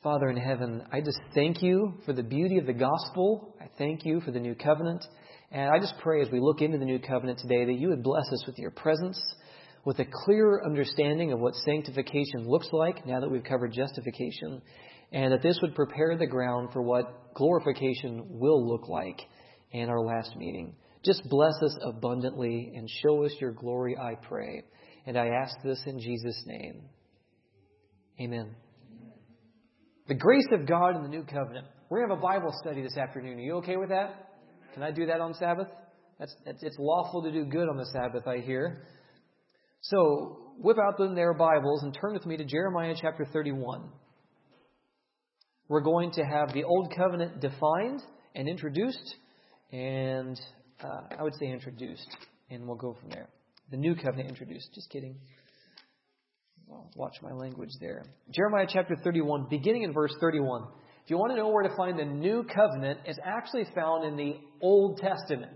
Father in heaven, I just thank you for the beauty of the gospel. I thank you for the new covenant. And I just pray as we look into the new covenant today that you would bless us with your presence, with a clearer understanding of what sanctification looks like now that we've covered justification, and that this would prepare the ground for what glorification will look like in our last meeting. Just bless us abundantly and show us your glory, I pray. And I ask this in Jesus' name. Amen. The grace of God in the new covenant. We're going to have a Bible study this afternoon. Are you okay with that? Can I do that on Sabbath? It's lawful to do good on the Sabbath, I hear. So, whip out their Bibles and turn with me to Jeremiah chapter 31. We're going to have the Old Covenant defined and introduced, and I would say introduced, and we'll go from there. The New Covenant introduced. Just kidding. Well, watch my language there. Jeremiah chapter 31, beginning in verse 31. If you want to know where to find the New Covenant, it's actually found in the Old Testament.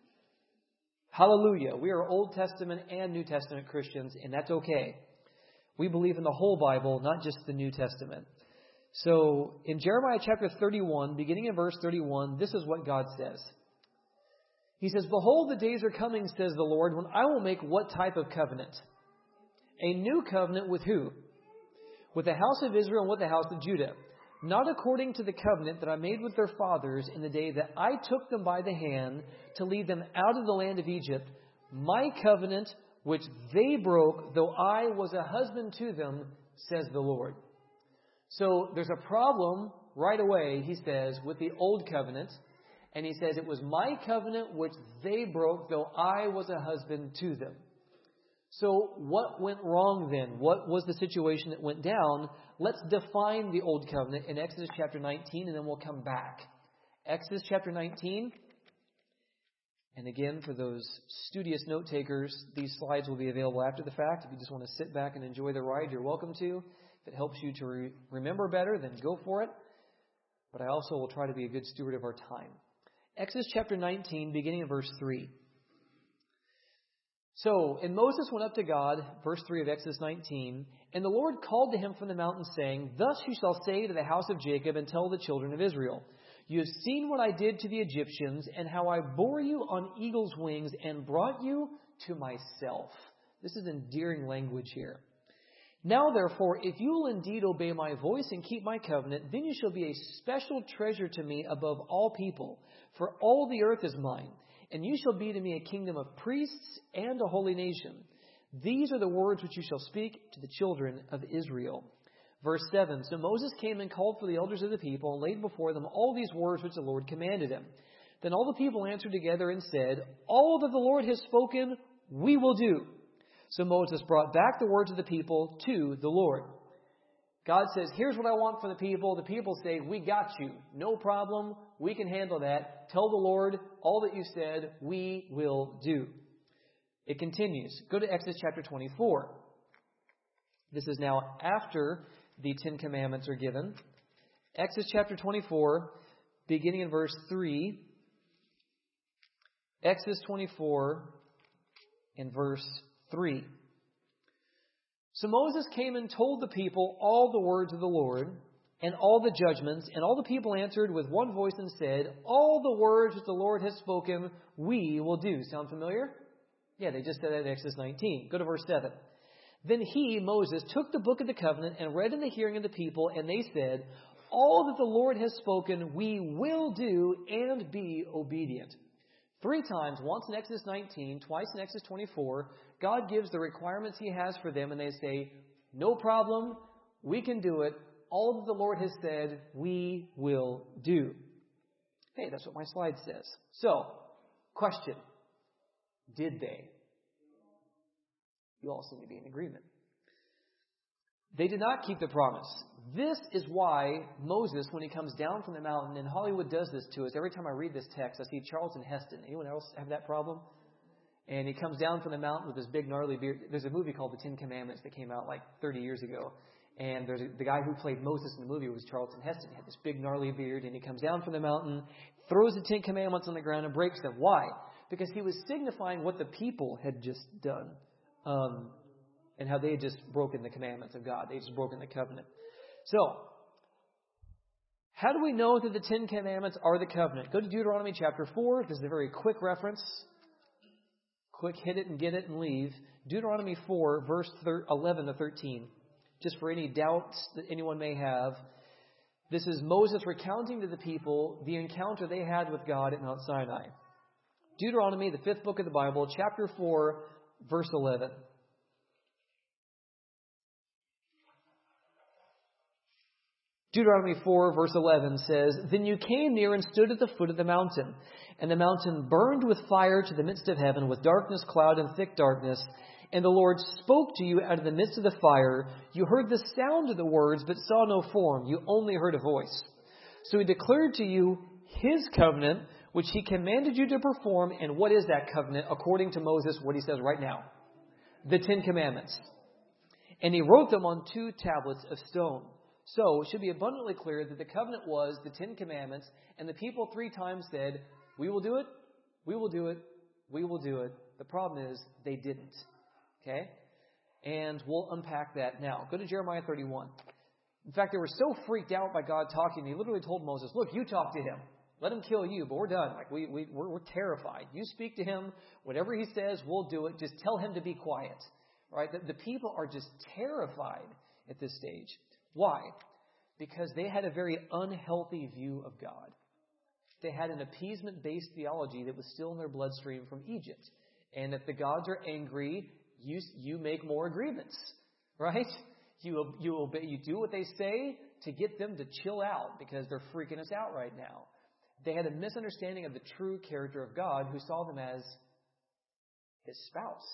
Hallelujah. We are Old Testament and New Testament Christians, and that's okay. We believe in the whole Bible, not just the New Testament. So, in Jeremiah chapter 31, beginning in verse 31, this is what God says. He says, "Behold, the days are coming, says the Lord, when I will make what type of covenant? A new covenant with who? With the house of Israel and with the house of Judah. Not according to the covenant that I made with their fathers in the day that I took them by the hand to lead them out of the land of Egypt, my covenant which they broke, though I was a husband to them, says the Lord." So there's a problem right away, he says, with the old covenant. And he says, it was my covenant which they broke, though I was a husband to them. So what went wrong then? What was the situation that went down? Let's define the Old Covenant in Exodus chapter 19, and then we'll come back. Exodus chapter 19. And again, for those studious note takers, these slides will be available after the fact. If you just want to sit back and enjoy the ride, you're welcome to. If it helps you to remember better, then go for it. But I also will try to be a good steward of our time. Exodus chapter 19, beginning in verse 3. So, and Moses went up to God, verse 3 of Exodus 19, and the Lord called to him from the mountain, saying, "Thus you shall say to the house of Jacob and tell the children of Israel, you have seen what I did to the Egyptians, and how I bore you on eagle's wings and brought you to myself." This is endearing language here. "Now, therefore, if you will indeed obey my voice and keep my covenant, then you shall be a special treasure to me above all people, for all the earth is mine. And you shall be to me a kingdom of priests and a holy nation. These are the words which you shall speak to the children of Israel." Verse 7, "So Moses came and called for the elders of the people and laid before them all these words which the Lord commanded him. Then all the people answered together and said, 'All that the Lord has spoken, we will do.' So Moses brought back the words of the people to the Lord." God says, here's what I want from the people. The people say, "We got you. No problem. We can handle that. Tell the Lord all that you said, we will do." It continues. Go to Exodus chapter 24. This is now after the Ten Commandments are given. Exodus chapter 24, beginning in verse 3. Exodus 24 in verse 3. "So Moses came and told the people all the words of the Lord and all the judgments, and all the people answered with one voice and said, 'All the words which the Lord has spoken, we will do.'" Sound familiar? Yeah, they just said that in Exodus 19. Go to verse 7. "Then he, Moses, took the book of the covenant and read in the hearing of the people, and they said, 'All that the Lord has spoken, we will do and be obedient.'" 3 times, once in Exodus 19, twice in Exodus 24, God gives the requirements he has for them, and they say, "No problem, we can do it. All that the Lord has said, we will do." Hey, that's what my slide says. So, question. Did they? You all seem to be in agreement. They did not keep the promise. This is why Moses, when he comes down from the mountain, and Hollywood does this to us, every time I read this text, I see Charlton Heston. Anyone else have that problem? And he comes down from the mountain with this big gnarly beard. There's a movie called The Ten Commandments that came out like 30 years ago. And the guy who played Moses in the movie was Charlton Heston. He had this big gnarly beard, and he comes down from the mountain, throws the Ten Commandments on the ground and breaks them. Why? Because he was signifying what the people had just done. And how they had just broken the commandments of God. They had just broken the covenant. So, How do we know that the Ten Commandments are the covenant? Go to Deuteronomy chapter 4. This is a very quick reference. Quick, hit it and get it and leave. Deuteronomy 4, verse 11 to 13. Just for any doubts that anyone may have. This is Moses recounting to the people the encounter they had with God at Mount Sinai. Deuteronomy, the 5th book of the Bible, chapter 4, verse 11. Deuteronomy 4, verse 11 says, Then you came near and stood at the foot of the mountain, and the mountain burned with fire to the midst of heaven, with darkness, cloud, and thick darkness. And the Lord spoke to you out of the midst of the fire. You heard the sound of the words, but saw no form. You only heard a voice. So he declared to you his covenant, which he commanded you to perform. And what is that covenant? According to Moses, what he says right now. The Ten Commandments. And he wrote them on 2 tablets of stone. So it should be abundantly clear that the covenant was the Ten Commandments. And the people 3 times said, we will do it, we will do it, we will do it. The problem is they didn't. Okay? And we'll unpack that now. Go to Jeremiah 31. In fact, they were so freaked out by God talking, he literally told Moses, look, you talk to him. Let him kill you, but we're done. Like we're terrified. You speak to him. Whatever he says, we'll do it. Just tell him to be quiet. Right? The people are just terrified at this stage. Why? Because they had a very unhealthy view of God. They had an appeasement-based theology that was still in their bloodstream from Egypt. And if the gods are angry, you make more agreements, right? You obey, you do what they say to get them to chill out because they're freaking us out right now. They had a misunderstanding of the true character of God, who saw them as his spouse,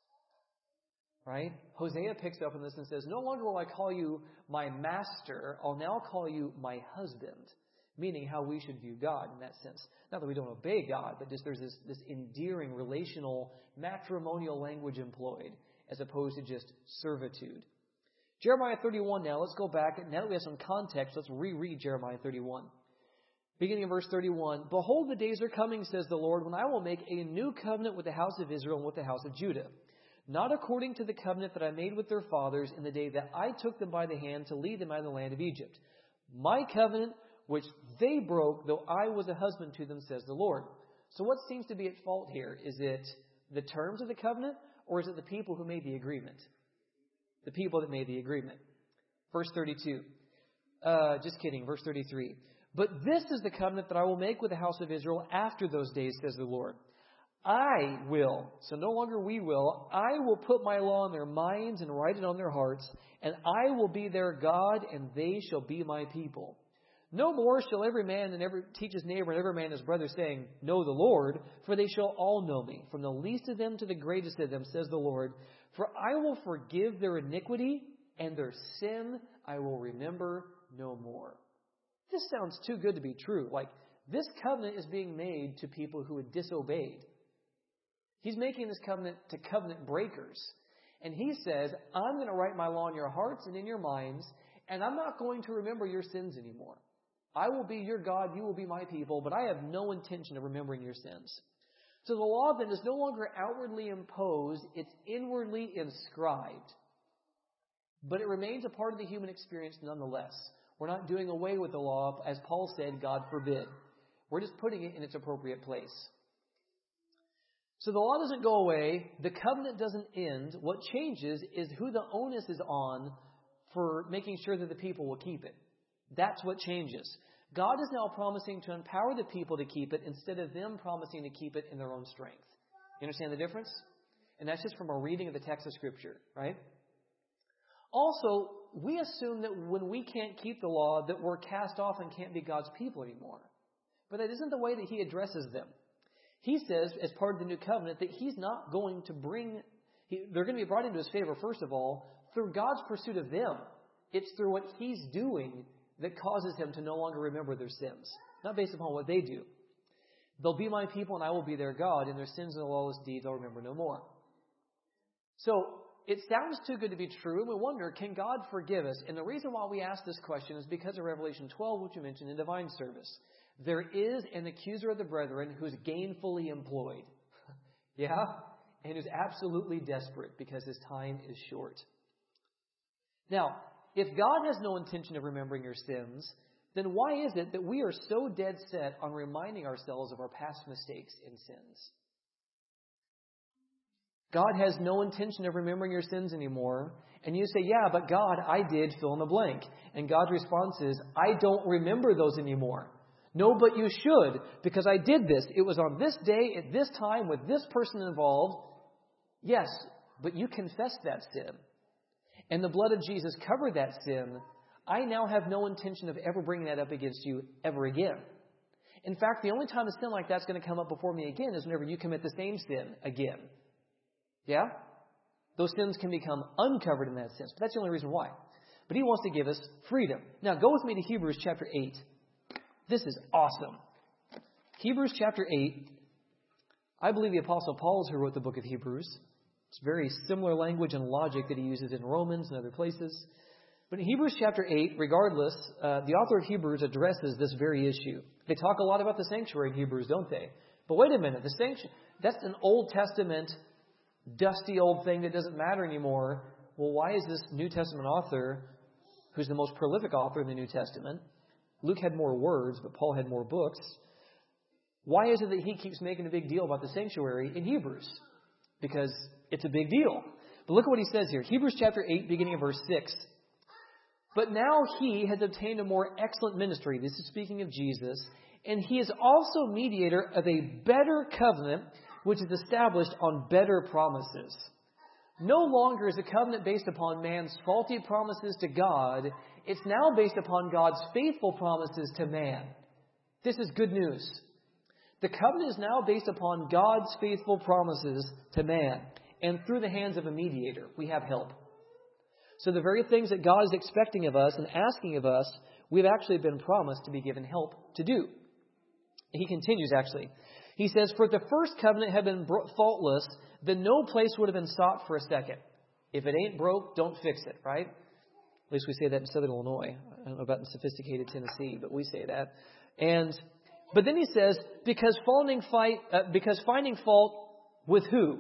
right? Hosea picks up on this and says, no longer will I call you my master, I'll now call you my husband. Meaning how we should view God in that sense. Not that we don't obey God, but just there's this endearing, relational, matrimonial language employed as opposed to just servitude. Jeremiah 31 now, let's go back. Now that we have some context, let's reread Jeremiah 31. Beginning in verse 31, Behold, the days are coming, says the Lord, when I will make a new covenant with the house of Israel and with the house of Judah. Not according to the covenant that I made with their fathers in the day that I took them by the hand to lead them out of the land of Egypt. My covenant, which they broke, though I was a husband to them, says the Lord. So what seems to be at fault here? Is it the terms of the covenant, or is it the people who made the agreement? The people that made the agreement. Verse 32. Just kidding. Verse 33. But this is the covenant that I will make with the house of Israel after those days, says the Lord. I will, so no longer we will, I will put my law in their minds and write it on their hearts, and I will be their God, and they shall be my people. No more shall every man teach his neighbor and every man his brother, saying, Know the Lord, for they shall all know me, from the least of them to the greatest of them, says the Lord. For I will forgive their iniquity, and their sin I will remember no more. This sounds too good to be true. Like, this covenant is being made to people who had disobeyed. He's making this covenant to covenant breakers. And he says, I'm going to write my law in your hearts and in your minds, and I'm not going to remember your sins anymore. I will be your God, you will be my people, but I have no intention of remembering your sins. So the law then is no longer outwardly imposed, it's inwardly inscribed. But it remains a part of the human experience nonetheless. We're not doing away with the law, as Paul said, God forbid. We're just putting it in its appropriate place. So the law doesn't go away, the covenant doesn't end. What changes is who the onus is on for making sure that the people will keep it. That's what changes. God is now promising to empower the people to keep it instead of them promising to keep it in their own strength. You understand the difference? And that's just from a reading of the text of Scripture, right? Also, we assume that when we can't keep the law, that we're cast off and can't be God's people anymore. But that isn't the way that He addresses them. He says, as part of the new covenant, that He's not going to they're going to be brought into His favor, first of all, through God's pursuit of them. It's through what He's doing that causes Him to no longer remember their sins. Not based upon what they do. They'll be my people and I will be their God, and their sins and their lawless deeds I'll remember no more. So, it sounds too good to be true, and we wonder, can God forgive us? And the reason why we ask this question is because of Revelation 12, which we mentioned in divine service. There is an accuser of the brethren who's gainfully employed. Yeah? And who's absolutely desperate because his time is short. Now, if God has no intention of remembering your sins, then why is it that we are so dead set on reminding ourselves of our past mistakes and sins? God has no intention of remembering your sins anymore. And you say, yeah, but God, I did fill in the blank. And God's response is, I don't remember those anymore. No, but you should, because I did this. It was on this day, at this time, with this person involved. Yes, but you confessed that sin. And the blood of Jesus covered that sin. I now have no intention of ever bringing that up against you ever again. In fact, the only time a sin like that's going to come up before me again is whenever you commit the same sin again. Yeah? Those sins can become uncovered in that sense. But that's the only reason why. But He wants to give us freedom. Now, go with me to Hebrews chapter 8. This is awesome. Hebrews chapter 8. I believe the Apostle Paul is who wrote the book of Hebrews. It's very similar language and logic that he uses in Romans and other places. But in Hebrews chapter 8, regardless, the author of Hebrews addresses this very issue. They talk a lot about the sanctuary in Hebrews, don't they? But wait a minute. The sanctuary, that's an Old Testament, dusty old thing that doesn't matter anymore. Well, why is this New Testament author, who's the most prolific author in the New Testament, Luke had more words, but Paul had more books, why is it that he keeps making a big deal about the sanctuary in Hebrews? Because it's a big deal. But look at what he says here. Hebrews chapter 8, beginning of verse 6. But now He has obtained a more excellent ministry. This is speaking of Jesus. And He is also mediator of a better covenant, which is established on better promises. No longer is a covenant based upon man's faulty promises to God. It's now based upon God's faithful promises to man. This is good news. The covenant is now based upon God's faithful promises to man. And through the hands of a mediator, we have help. So the very things that God is expecting of us and asking of us, we've actually been promised to be given help to do. He continues, actually. He says, for if the first covenant had been faultless, then no place would have been sought for a second. If it ain't broke, don't fix it, right? At least we say that in Southern Illinois. I don't know about in sophisticated Tennessee, but we say that. But then he says, because finding fault with who?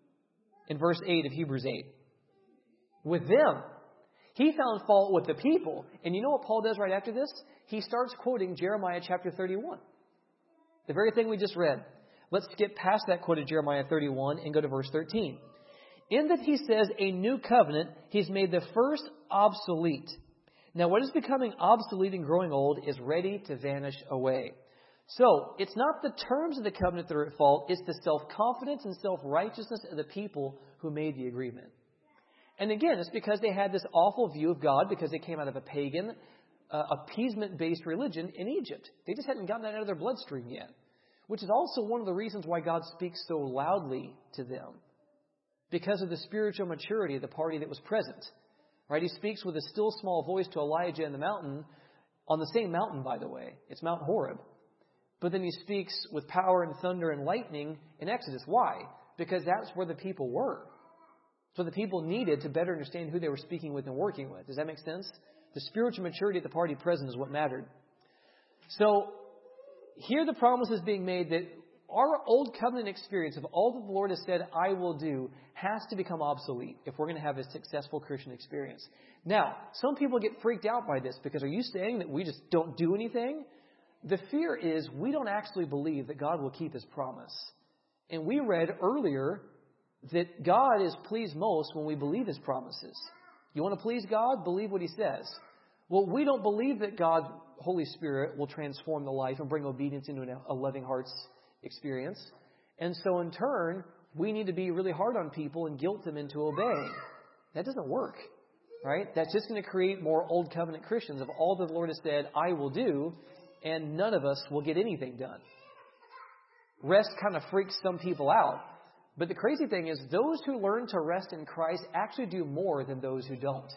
In verse 8 of Hebrews 8. With them. He found fault with the people. And you know what Paul does right after this? He starts quoting Jeremiah chapter 31. The very thing we just read. Let's skip past that quote of Jeremiah 31 and go to verse 13. In that he says a new covenant, He's made the first obsolete. Now what is becoming obsolete and growing old is ready to vanish away. So it's not the terms of the covenant that are at fault. It's the self-confidence and self-righteousness of the people who made the agreement. And again, it's because they had this awful view of God because they came out of a pagan, appeasement-based religion in Egypt. They just hadn't gotten that out of their bloodstream yet. Which is also one of the reasons why God speaks so loudly to them. Because of the spiritual maturity of the party that was present. Right? He speaks with a still small voice to Elijah in the mountain, on the same mountain, by the way. It's Mount Horeb. But then He speaks with power and thunder and lightning in Exodus. Why? Because that's where the people were. So the people needed to better understand who they were speaking with and working with. Does that make sense? The spiritual maturity at the party present is what mattered. So, here the promise is being made that our old covenant experience of all that the Lord has said, I will do, has to become obsolete if we're going to have a successful Christian experience. Now, some people get freaked out by this because are you saying that we just don't do anything? The fear is we don't actually believe that God will keep His promise. And we read earlier that God is pleased most when we believe His promises. You want to please God? Believe what He says. Well, we don't believe that God, Holy Spirit, will transform the life and bring obedience into a loving heart's experience. And so in turn, we need to be really hard on people and guilt them into obeying. That doesn't work, right? That's just going to create more old covenant Christians of all that the Lord has said, I will do, and none of us will get anything done. Rest kind of freaks some people out. But the crazy thing is, those who learn to rest in Christ actually do more than those who don't.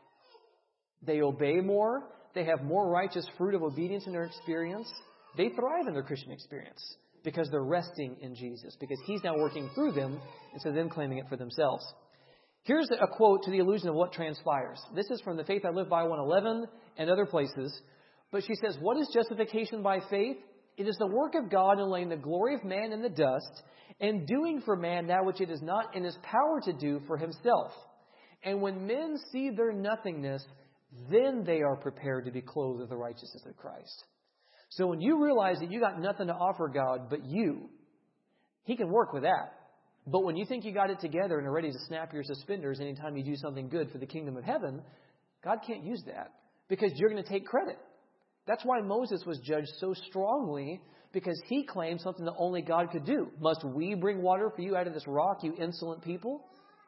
They obey more. They have more righteous fruit of obedience in their experience. They thrive in their Christian experience because they're resting in Jesus, because He's now working through them instead of them claiming it for themselves. Here's a quote to the illusion of what transpires. This is from the Faith I Live By 111 and other places. But she says, what is justification by faith? It is the work of God in laying the glory of man in the dust and doing for man that which it is not in his power to do for himself. And when men see their nothingness, then they are prepared to be clothed with the righteousness of Christ. So when you realize that you got nothing to offer God but you, He can work with that. But when you think you got it together and are ready to snap your suspenders anytime you do something good for the kingdom of heaven, God can't use that because you're going to take credit. That's why Moses was judged so strongly, because he claimed something that only God could do. Must we bring water for you out of this rock, you insolent people?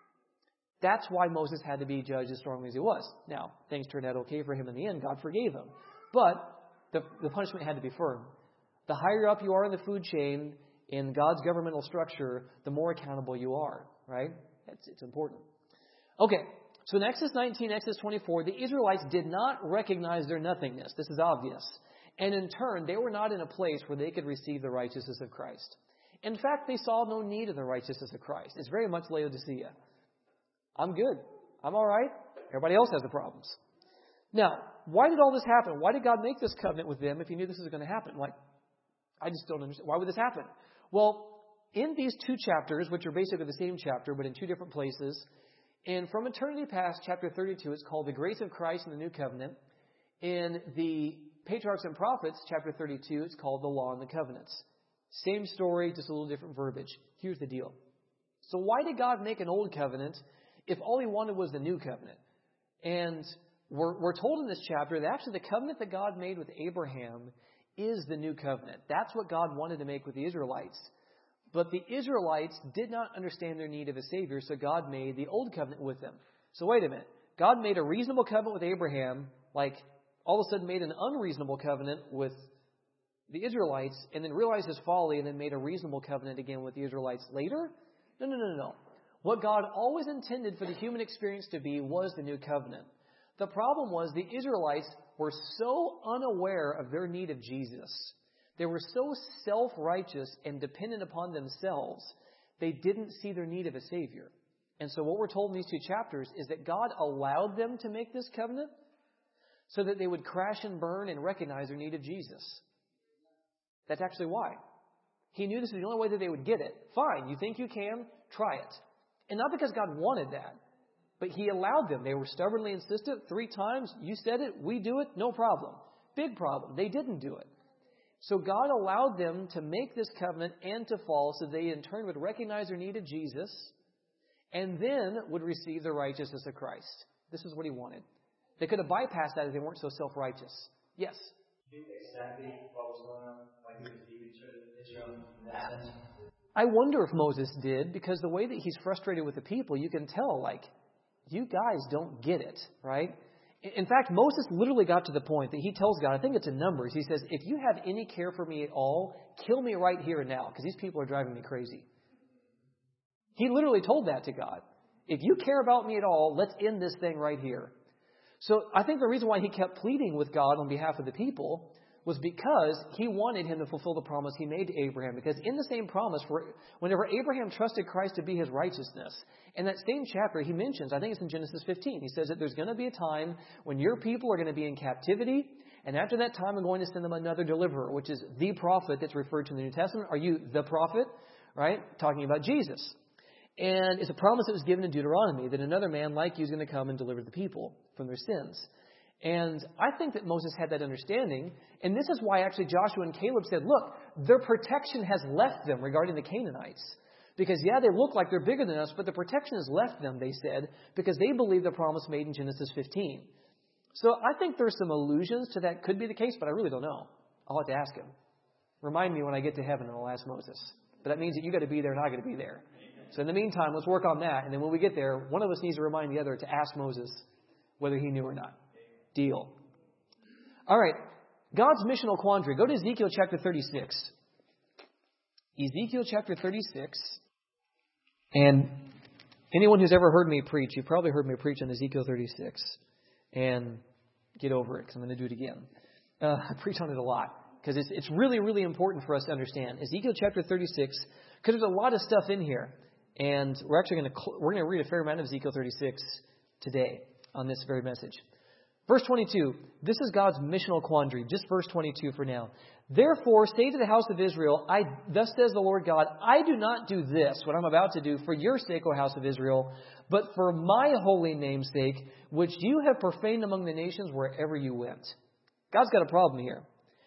That's why Moses had to be judged as strongly as he was. Now, things turned out okay for him in the end. God forgave him. But the punishment had to be firm. The higher up you are in the food chain in God's governmental structure, the more accountable you are, right? It's important. Okay, so in Exodus 19, Exodus 24, the Israelites did not recognize their nothingness. This is obvious. And in turn, they were not in a place where they could receive the righteousness of Christ. In fact, they saw no need of the righteousness of Christ. It's very much Laodicea. I'm good. I'm all right. Everybody else has the problems. Now, why did all this happen? Why did God make this covenant with them if He knew this was going to happen? I just don't understand. Why would this happen? Well, in these two chapters, which are basically the same chapter, but in two different places, and from eternity past, chapter 32, it's called the grace of Christ in the new covenant. In the Patriarchs and Prophets, chapter 32, it's called the law and the covenants. Same story, just a little different verbiage. Here's the deal. So why did God make an old covenant if all He wanted was the new covenant? And we're told in this chapter that actually the covenant that God made with Abraham is the new covenant. That's what God wanted to make with the Israelites. But the Israelites did not understand their need of a Savior, so God made the old covenant with them. So wait a minute. God made a reasonable covenant with Abraham, all of a sudden made an unreasonable covenant with the Israelites, and then realized His folly, and then made a reasonable covenant again with the Israelites later? No. What God always intended for the human experience to be was the new covenant. The problem was the Israelites were so unaware of their need of Jesus. They were so self-righteous and dependent upon themselves, they didn't see their need of a Savior. And so what we're told in these two chapters is that God allowed them to make this covenant so that they would crash and burn and recognize their need of Jesus. That's actually why. He knew this was the only way that they would get it. Fine, you think you can? Try it. And not because God wanted that, but He allowed them. They were stubbornly insistent 3 times. You said it, we do it, no problem. Big problem. They didn't do it. So God allowed them to make this covenant and to fall so they in turn would recognize their need of Jesus and then would receive the righteousness of Christ. This is what He wanted. They could have bypassed that if they weren't so self-righteous. Yes? Exactly what was going on, like He was leading Israel in that sense. I wonder if Moses did, because the way that he's frustrated with the people, you can tell, you guys don't get it, right? In fact, Moses literally got to the point that he tells God, I think it's in Numbers, he says, if you have any care for me at all, kill me right here and now, because these people are driving me crazy. He literally told that to God. If you care about me at all, let's end this thing right here. So I think the reason why he kept pleading with God on behalf of the people was because he wanted him to fulfill the promise he made to Abraham. Because in the same promise, whenever Abraham trusted Christ to be his righteousness, in that same chapter he mentions, I think it's in Genesis 15, he says that there's going to be a time when your people are going to be in captivity, and after that time I'm going to send them another deliverer, which is the prophet that's referred to in the New Testament. Are you the prophet? Right? Talking about Jesus. And it's a promise that was given in Deuteronomy that another man like you is going to come and deliver the people from their sins. And I think that Moses had that understanding. And this is why actually Joshua and Caleb said, look, their protection has left them regarding the Canaanites. Because, they look like they're bigger than us, but the protection has left them, they said, because they believe the promise made in Genesis 15. So I think there's some allusions to that could be the case, but I really don't know. I'll have to ask him. Remind me when I get to heaven and I'll ask Moses. But that means that you got to be there and I got to be there. So in the meantime, let's work on that. And then when we get there, one of us needs to remind the other to ask Moses whether he knew or not. Deal. All right. God's missional quandary. Go to Ezekiel chapter 36. Ezekiel chapter 36. And anyone who's ever heard me preach, you've probably heard me preach on Ezekiel 36. And get over it, because I'm going to do it again. I preach on it a lot, because it's really, really important for us to understand. Ezekiel chapter 36, because there's a lot of stuff in here. And we're actually going to read a fair amount of Ezekiel 36 today on this very message. Verse 22, this is God's missional quandary. Just verse 22 for now. Therefore, say to the house of Israel, thus says the Lord God, I do not do this, what I'm about to do, for your sake, O house of Israel, but for my holy name's sake, which you have profaned among the nations wherever you went. God's got a problem here.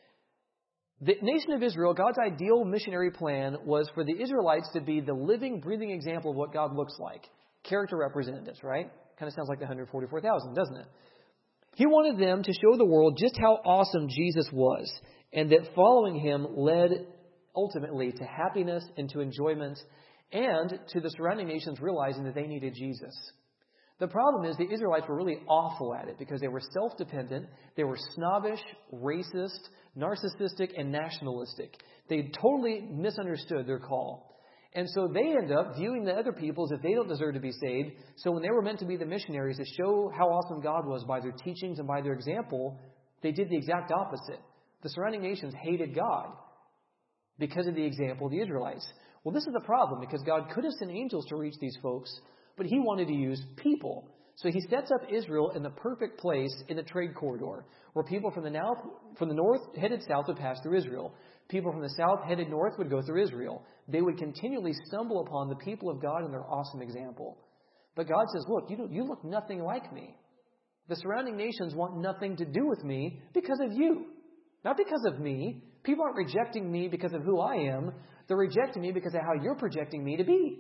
The nation of Israel, God's ideal missionary plan was for the Israelites to be the living, breathing example of what God looks like. Character representatives, right? Kind of sounds like the 144,000, doesn't it? He wanted them to show the world just how awesome Jesus was, and that following him led ultimately to happiness and to enjoyment, and to the surrounding nations realizing that they needed Jesus. The problem is the Israelites were really awful at it because they were self-dependent, they were snobbish, racist, narcissistic, and nationalistic. They totally misunderstood their call. And so they end up viewing the other people as if they don't deserve to be saved. So when they were meant to be the missionaries to show how awesome God was by their teachings and by their example, they did the exact opposite. The surrounding nations hated God because of the example of the Israelites. Well, this is a problem because God could have sent angels to reach these folks, but he wanted to use people. So he sets up Israel in the perfect place in the trade corridor, where people from the north headed south would pass through Israel. People from the south headed north would go through Israel. They would continually stumble upon the people of God and their awesome example. But God says, look, you look nothing like me. The surrounding nations want nothing to do with me because of you. Not because of me. People aren't rejecting me because of who I am. They're rejecting me because of how you're projecting me to be.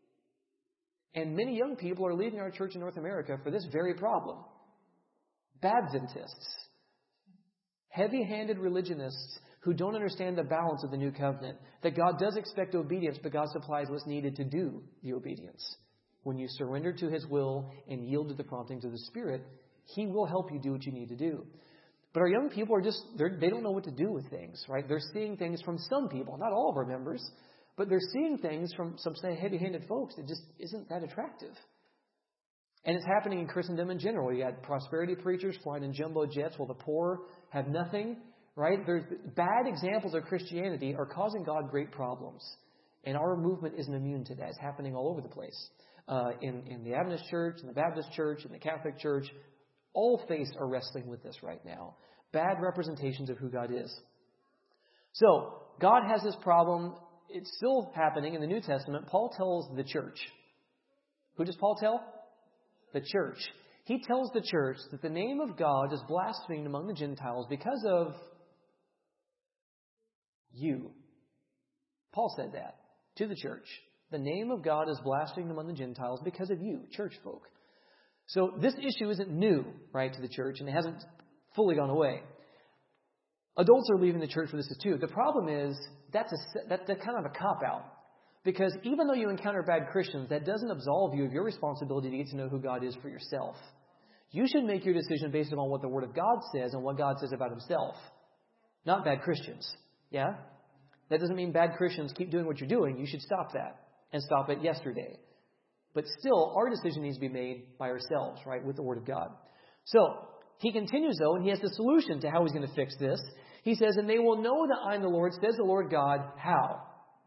And many young people are leaving our church in North America for this very problem. Badventists. Heavy-handed religionists who don't understand the balance of the new covenant. That God does expect obedience, but God supplies what's needed to do the obedience. When you surrender to his will and yield to the promptings of the Spirit, he will help you do what you need to do. But our young people are they don't know what to do with things, right? They're seeing things from some people, not all of our members, but they're seeing things from some heavy-handed folks that just isn't that attractive. And it's happening in Christendom in general. You got prosperity preachers flying in jumbo jets while the poor have nothing, right? There's bad examples of Christianity are causing God great problems. And our movement isn't immune to that. It's happening all over the place. In the Adventist church, in the Baptist church, in the Catholic church, all faiths are wrestling with this right now. Bad representations of who God is. So, God has this problem. It's still happening in the New Testament. Paul tells the church. Who does Paul tell? The church. He tells the church that the name of God is blasphemed among the Gentiles because of you. Paul said that to the church. The name of God is blasphemed among the Gentiles because of you, church folk. So this issue isn't new, right, to the church, and it hasn't fully gone away. Adults are leaving the church for this too. The problem is that's kind of a cop-out. Because even though you encounter bad Christians, that doesn't absolve you of your responsibility to get to know who God is for yourself. You should make your decision based on what the Word of God says and what God says about himself. Not bad Christians. Yeah? That doesn't mean bad Christians keep doing what you're doing. You should stop that. And stop it yesterday. But still, our decision needs to be made by ourselves, right, with the Word of God. So, he continues, though, and he has the solution to how he's going to fix this. He says, and they will know that I am the Lord, says the Lord God. How?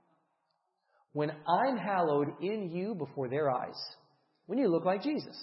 When I'm hallowed in you before their eyes. When you look like Jesus.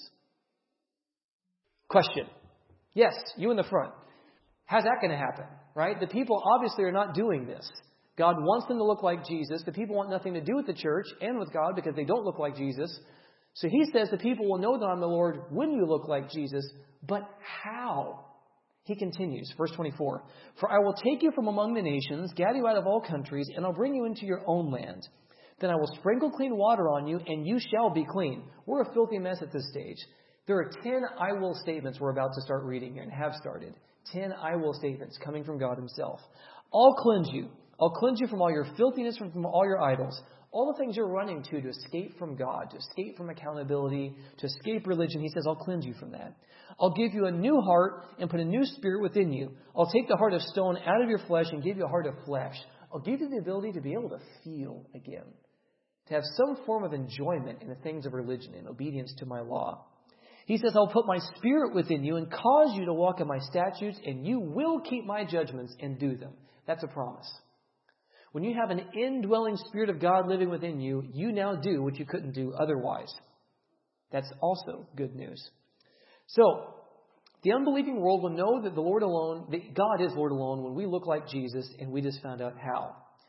Question. Yes, you in the front. How's that going to happen? Right? The people obviously are not doing this. God wants them to look like Jesus. The people want nothing to do with the church and with God because they don't look like Jesus. So he says the people will know that I'm the Lord when you look like Jesus. But how? He continues, verse 24. For I will take you from among the nations, gather you out of all countries, and I'll bring you into your own land. Then I will sprinkle clean water on you, and you shall be clean. We're a filthy mess at this stage. There are 10 I will statements we're about to start reading here and have started. 10 I will statements coming from God himself. I'll cleanse you. I'll cleanse you from all your filthiness, from all your idols. All the things you're running to escape from God, to escape from accountability, to escape religion. He says, I'll cleanse you from that. I'll give you a new heart and put a new spirit within you. I'll take the heart of stone out of your flesh and give you a heart of flesh. I'll give you the ability to be able to feel again. To have some form of enjoyment in the things of religion and obedience to my law. He says, I'll put my spirit within you and cause you to walk in my statutes, and you will keep my judgments and do them. That's a promise. When you have an indwelling Spirit of God living within you, you now do what you couldn't do otherwise. That's also good news. So, the unbelieving world will know that the Lord alone, that God is Lord alone when we look like Jesus, and we just found out how.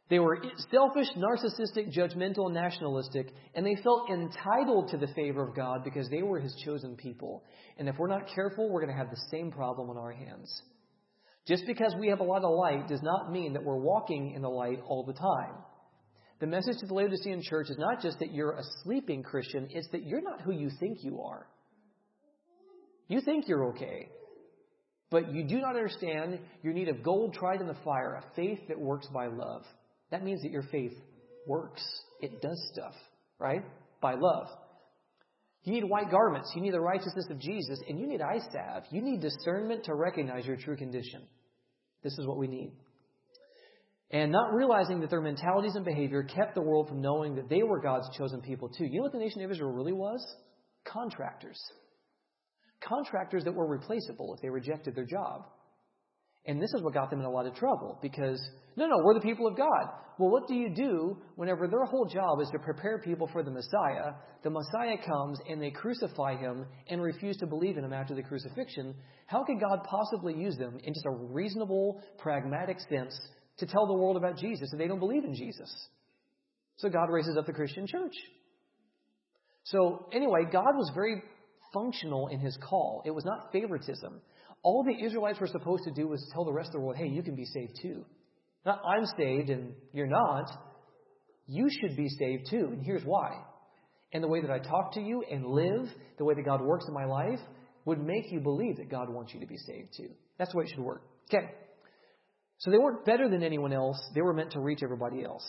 They were selfish, narcissistic, judgmental, nationalistic, and they felt entitled to the favor of God because they were His chosen people. And if we're not careful, we're going to have the same problem on our hands. Just because we have a lot of light does not mean that we're walking in the light all the time. The message to the Laodicean church is not just that you're a sleeping Christian, it's that you're not who you think you are. You think you're okay, but you do not understand your need of gold tried in the fire, a faith that works by love. That means that your faith works. It does stuff, right? By love. You need white garments. You need the righteousness of Jesus. And you need eye salve. You need discernment to recognize your true condition. This is what we need. And not realizing that their mentalities and behavior kept the world from knowing that they were God's chosen people too. You know what the nation of Israel really was? Contractors. Contractors that were replaceable if they rejected their job. And this is what got them in a lot of trouble because, no, we're the people of God. Well, what do you do whenever their whole job is to prepare people for the Messiah? The Messiah comes and they crucify Him and refuse to believe in Him after the crucifixion. How could God possibly use them in just a reasonable, pragmatic sense to tell the world about Jesus if they don't believe in Jesus? So God raises up the Christian church. So anyway, God was very functional in His call. It was not favoritism. All the Israelites were supposed to do was tell the rest of the world, hey, you can be saved too. Not I'm saved and you're not. You should be saved too. And here's why. And the way that I talk to you and live, the way that God works in my life, would make you believe that God wants you to be saved too. That's the way it should work. Okay. So they weren't better than anyone else. They were meant to reach everybody else.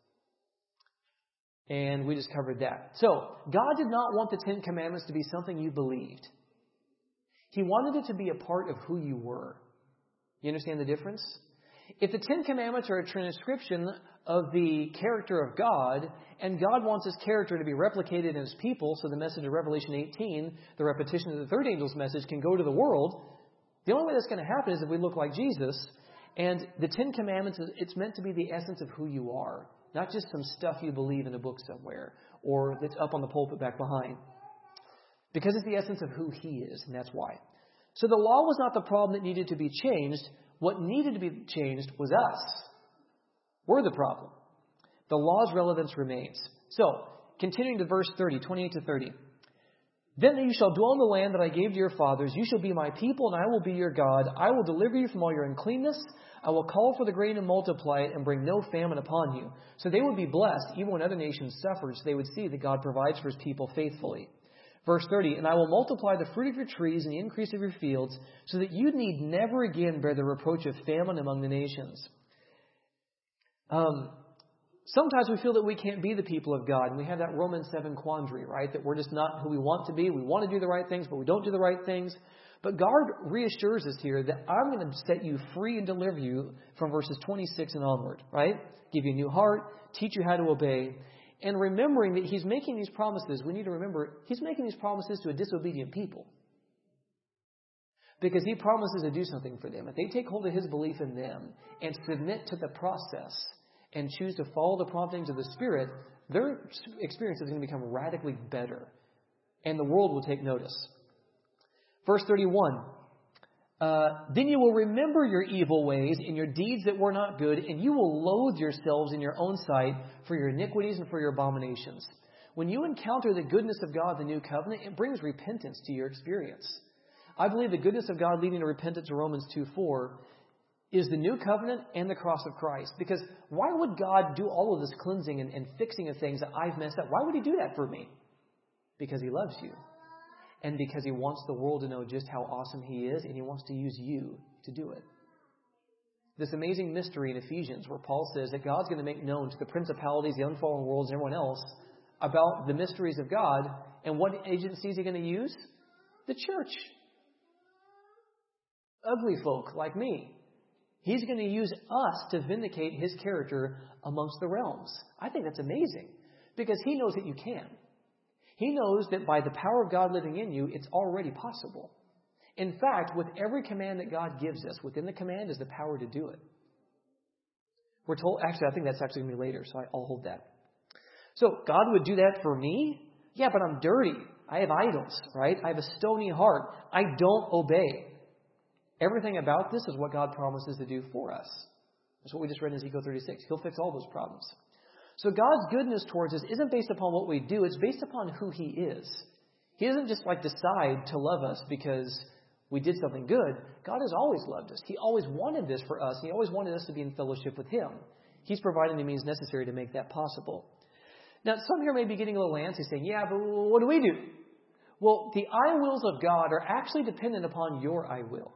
And we just covered that. So God did not want the Ten Commandments to be something you believed. He wanted it to be a part of who you were. You understand the difference? If the Ten Commandments are a transcription of the character of God, and God wants His character to be replicated in His people, so the message of Revelation 18, the repetition of the third angel's message, can go to the world, the only way that's going to happen is if we look like Jesus. And the Ten Commandments, it's meant to be the essence of who you are, not just some stuff you believe in a book somewhere, or that's up on the pulpit back behind. Because it's the essence of who He is, and that's why. So the law was not the problem that needed to be changed. What needed to be changed was us. We're the problem. The law's relevance remains. So, continuing to verse 30, 28 to 30. Then you shall dwell in the land that I gave to your fathers. You shall be my people, and I will be your God. I will deliver you from all your uncleanness. I will call for the grain and multiply it, and bring no famine upon you. So they would be blessed, even when other nations suffered, so they would see that God provides for His people faithfully. Verse 30, and I will multiply the fruit of your trees and the increase of your fields, so that you need never again bear the reproach of famine among the nations. Sometimes we feel that we can't be the people of God, and we have that Romans 7 quandary, right? That we're just not who we want to be. We want to do the right things, but we don't do the right things. But God reassures us here that I'm going to set you free and deliver you from verses 26 and onward, right? Give you a new heart, teach you how to obey. And remembering that He's making these promises, we need to remember He's making these promises to a disobedient people. Because He promises to do something for them. If they take hold of His belief in them and submit to the process and choose to follow the promptings of the Spirit, their experience is going to become radically better. And the world will take notice. Verse 31. Then you will remember your evil ways and your deeds that were not good, and you will loathe yourselves in your own sight for your iniquities and for your abominations. When you encounter the goodness of God, the new covenant, it brings repentance to your experience. I believe the goodness of God leading to repentance in Romans 2:4 is the new covenant and the cross of Christ. Because why would God do all of this cleansing and fixing of things that I've messed up? Why would He do that for me? Because He loves you. And because He wants the world to know just how awesome He is, and He wants to use you to do it. This amazing mystery in Ephesians where Paul says that God's going to make known to the principalities, the unfallen worlds, and everyone else about the mysteries of God. And what agency is He going to use? The church. Ugly folk like me. He's going to use us to vindicate His character amongst the realms. I think that's amazing. Because He knows that you can. He knows that by the power of God living in you, it's already possible. In fact, with every command that God gives us, within the command is the power to do it. We're told, actually, I think that's actually going to be later, so I'll hold that. So, God would do that for me? Yeah, but I'm dirty. I have idols, right? I have a stony heart. I don't obey. Everything about this is what God promises to do for us. That's what we just read in Ezekiel 36. He'll fix all those problems. So God's goodness towards us isn't based upon what we do. It's based upon who He is. He doesn't just decide to love us because we did something good. God has always loved us. He always wanted this for us. He always wanted us to be in fellowship with Him. He's providing the means necessary to make that possible. Now, some here may be getting a little antsy saying, yeah, but what do we do? Well, the I wills of God are actually dependent upon your I will.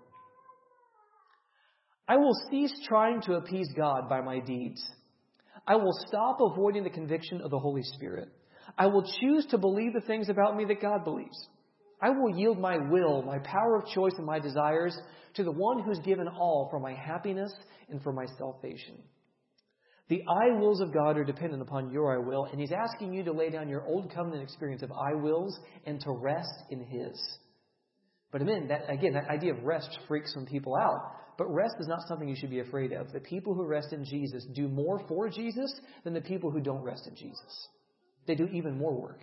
I will cease trying to appease God by my deeds. I will stop avoiding the conviction of the Holy Spirit. I will choose to believe the things about me that God believes. I will yield my will, my power of choice, and my desires to the one who's given all for my happiness and for my salvation. The I wills of God are dependent upon your I will, and He's asking you to lay down your old covenant experience of I wills and to rest in His. But that idea of rest freaks some people out. But rest is not something you should be afraid of. The people who rest in Jesus do more for Jesus than the people who don't rest in Jesus. They do even more work.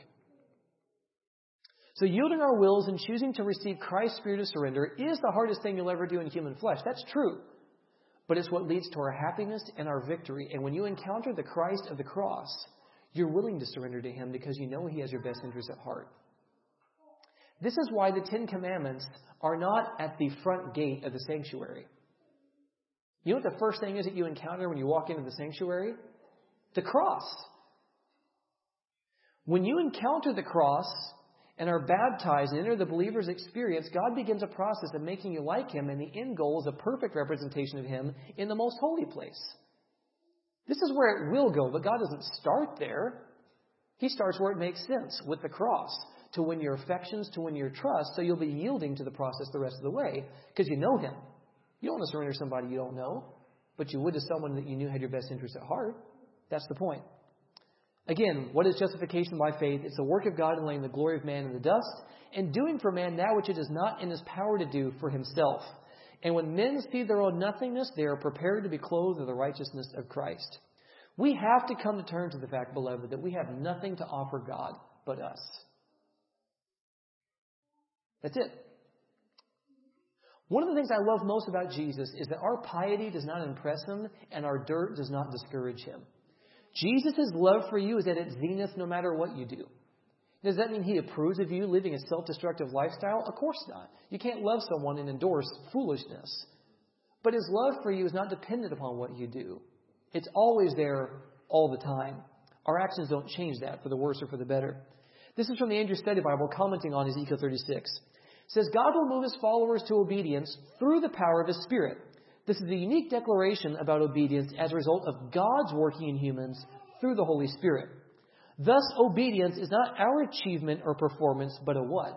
So yielding our wills and choosing to receive Christ's spirit of surrender is the hardest thing you'll ever do in human flesh. That's true. But it's what leads to our happiness and our victory. And when you encounter the Christ of the cross, you're willing to surrender to Him because you know He has your best interest at heart. This is why the Ten Commandments are not at the front gate of the sanctuary. You know what the first thing is that you encounter when you walk into the sanctuary? The cross. When you encounter the cross and are baptized and enter the believer's experience, God begins a process of making you like Him, and the end goal is a perfect representation of Him in the most holy place. This is where it will go, but God doesn't start there. He starts where it makes sense, with the cross, to win your affections, to win your trust, so you'll be yielding to the process the rest of the way, because you know Him. You don't want to surrender to somebody you don't know, but you would to someone that you knew had your best interest at heart. That's the point. Again, what is justification by faith? It's the work of God in laying the glory of man in the dust and doing for man that which it is not in his power to do for himself. And when men see their own nothingness, they are prepared to be clothed with the righteousness of Christ. We have to come to terms with the fact, beloved, that we have nothing to offer God but us. That's it. One of the things I love most about Jesus is that our piety does not impress Him and our dirt does not discourage Him. Jesus' love for you is at its zenith no matter what you do. Does that mean He approves of you living a self-destructive lifestyle? Of course not. You can't love someone and endorse foolishness. But His love for you is not dependent upon what you do. It's always there all the time. Our actions don't change that for the worse or for the better. This is from the Andrews Study Bible commenting on Ezekiel 36. It says, God will move His followers to obedience through the power of His Spirit. This is a unique declaration about obedience as a result of God's working in humans through the Holy Spirit. Thus, obedience is not our achievement or performance, but a what?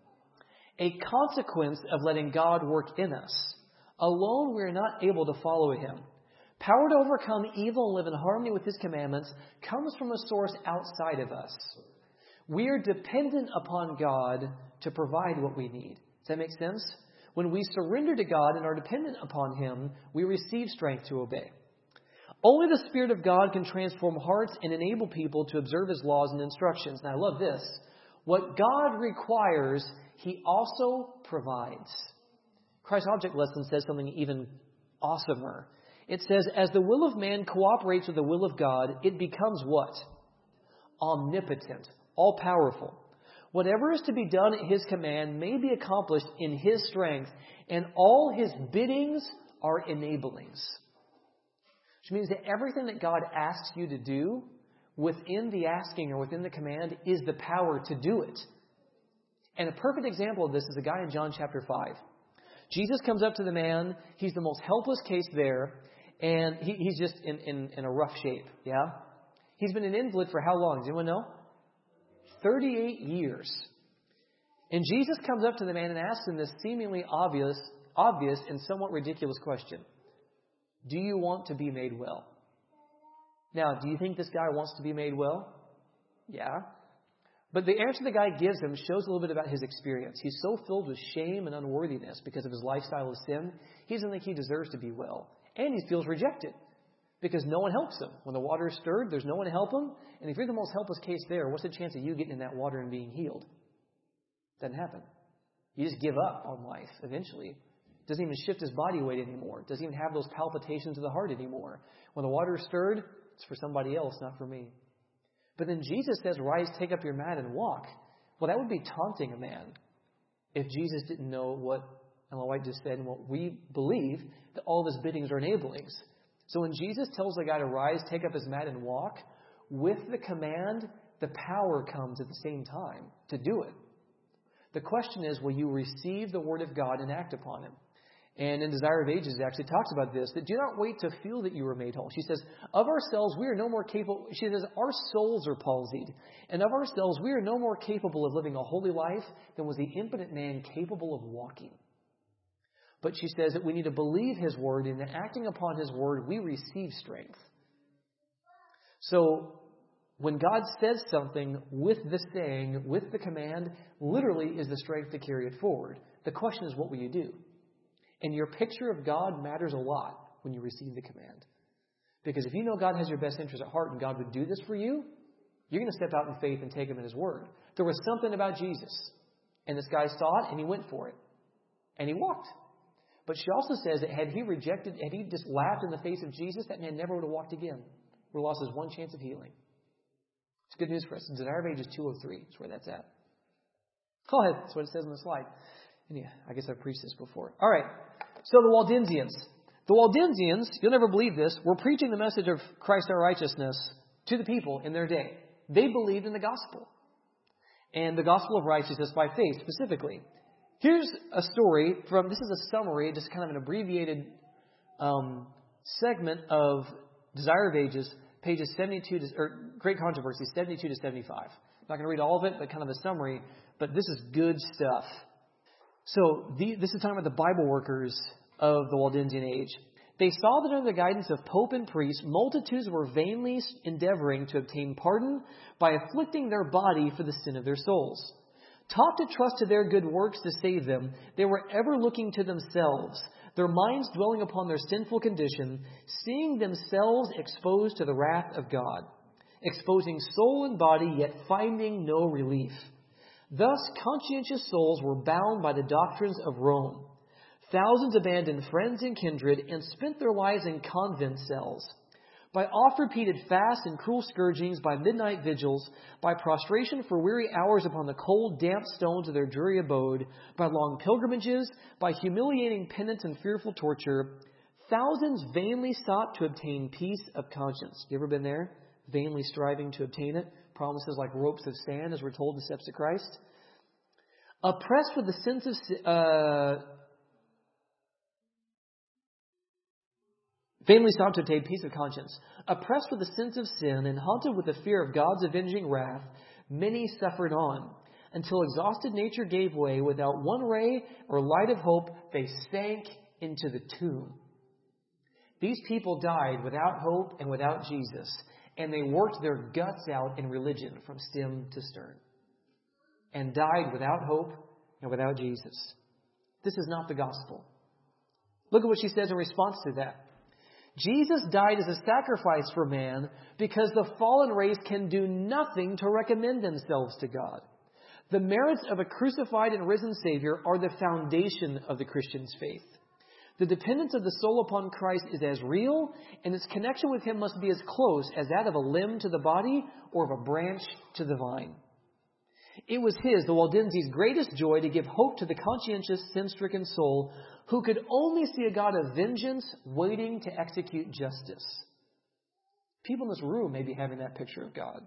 A consequence of letting God work in us. Alone, we are not able to follow Him. Power to overcome evil and live in harmony with His commandments comes from a source outside of us. We are dependent upon God to provide what we need. Does that make sense? When we surrender to God and are dependent upon Him, we receive strength to obey. Only the Spirit of God can transform hearts and enable people to observe His laws and instructions. And I love this. What God requires, He also provides. Christ's Object Lesson says something even awesomer. It says, as the will of man cooperates with the will of God, it becomes what? Omnipotent, all-powerful. Whatever is to be done at His command may be accomplished in His strength, and all His biddings are enablings. Which means that everything that God asks you to do within the asking or within the command is the power to do it. And a perfect example of this is a guy in John chapter 5. Jesus comes up to the man. He's the most helpless case there, and he's just in a rough shape. Yeah? He's been an invalid for how long? Does anyone know? 38 years. And Jesus comes up to the man and asks him this seemingly obvious and somewhat ridiculous question. Do you want to be made well? Now, do you think this guy wants to be made well? Yeah. But the answer the guy gives him shows a little bit about his experience. He's so filled with shame and unworthiness because of his lifestyle of sin, he doesn't think he deserves to be well. And he feels rejected because no one helps him. When the water is stirred, there's no one to help him. And if you're the most helpless case there, what's the chance of you getting in that water and being healed? Doesn't happen. You just give up on life eventually Doesn't even shift his body weight anymore. Doesn't even have those palpitations of the heart anymore. When the water is stirred, it's for somebody else, not for me. But then Jesus says, rise, take up your mat and walk. Well, that would be taunting a man if Jesus didn't know what Ellen White just said and what we believe, that all of his biddings are enablings. So when Jesus tells the guy to rise, take up his mat and walk, with the command, the power comes at the same time to do it. The question is, will you receive the Word of God and act upon it? And in Desire of Ages, it actually talks about this, that do not wait to feel that you were made whole. She says, of ourselves, we are no more capable. She says, our souls are palsied. And of ourselves, we are no more capable of living a holy life than was the impotent man capable of walking. But she says that we need to believe His Word, and in acting upon His Word, we receive strength. So, when God says something with the saying, with the command, literally is the strength to carry it forward. The question is, what will you do? And your picture of God matters a lot when you receive the command. Because if you know God has your best interest at heart and God would do this for you, you're going to step out in faith and take Him at His word. There was something about Jesus. And this guy saw it and he went for it. And he walked. But she also says that had he just laughed in the face of Jesus, that man never would have walked again. Would have lost his one chance of healing. It's good news for us. Desire of Ages 203 is where that's at. Go ahead. That's what it says on the slide. And yeah, I guess I've preached this before. All right. So the Waldensians. The Waldensians, you'll never believe this, were preaching the message of Christ our righteousness to the people in their day. They believed in the gospel. And the gospel of righteousness by faith specifically. Here's a story from, this is a summary, just kind of an abbreviated segment of Desire of Ages, pages 72, or Great Controversy, 72 to 75. I'm not going to read all of it, but kind of a summary. But this is good stuff. So this is talking about the Bible workers of the Waldensian age. They saw that under the guidance of Pope and priest, multitudes were vainly endeavoring to obtain pardon by afflicting their body for the sin of their souls. Taught to trust to their good works to save them, they were ever looking to themselves, their minds dwelling upon their sinful condition, seeing themselves exposed to the wrath of God, exposing soul and body, yet finding no relief. Thus, conscientious souls were bound by the doctrines of Rome. Thousands abandoned friends and kindred and spent their lives in convent cells. By oft-repeated fasts and cruel scourgings, by midnight vigils, by prostration for weary hours upon the cold, damp stones of their dreary abode, by long pilgrimages, by humiliating penance and fearful torture, thousands vainly sought to obtain peace of conscience. You ever been there? Vainly striving to obtain it? Promises like ropes of sand, as we're told in the steps of Christ. Oppressed with the sense of vainly sought to obtain peace of conscience. Oppressed with the sense of sin and haunted with the fear of God's avenging wrath, many suffered on, until exhausted nature gave way. Without one ray or light of hope, they sank into the tomb. These people died without hope and without Jesus, and they worked their guts out in religion from stem to stern, and died without hope and without Jesus. This is not the gospel. Look at what she says in response to that. Jesus died as a sacrifice for man because the fallen race can do nothing to recommend themselves to God. The merits of a crucified and risen Savior are the foundation of the Christian's faith. The dependence of the soul upon Christ is as real, and its connection with Him must be as close as that of a limb to the body or of a branch to the vine. It was the Waldenses' greatest joy to give hope to the conscientious, sin-stricken soul who could only see a God of vengeance waiting to execute justice. People in this room may be having that picture of God.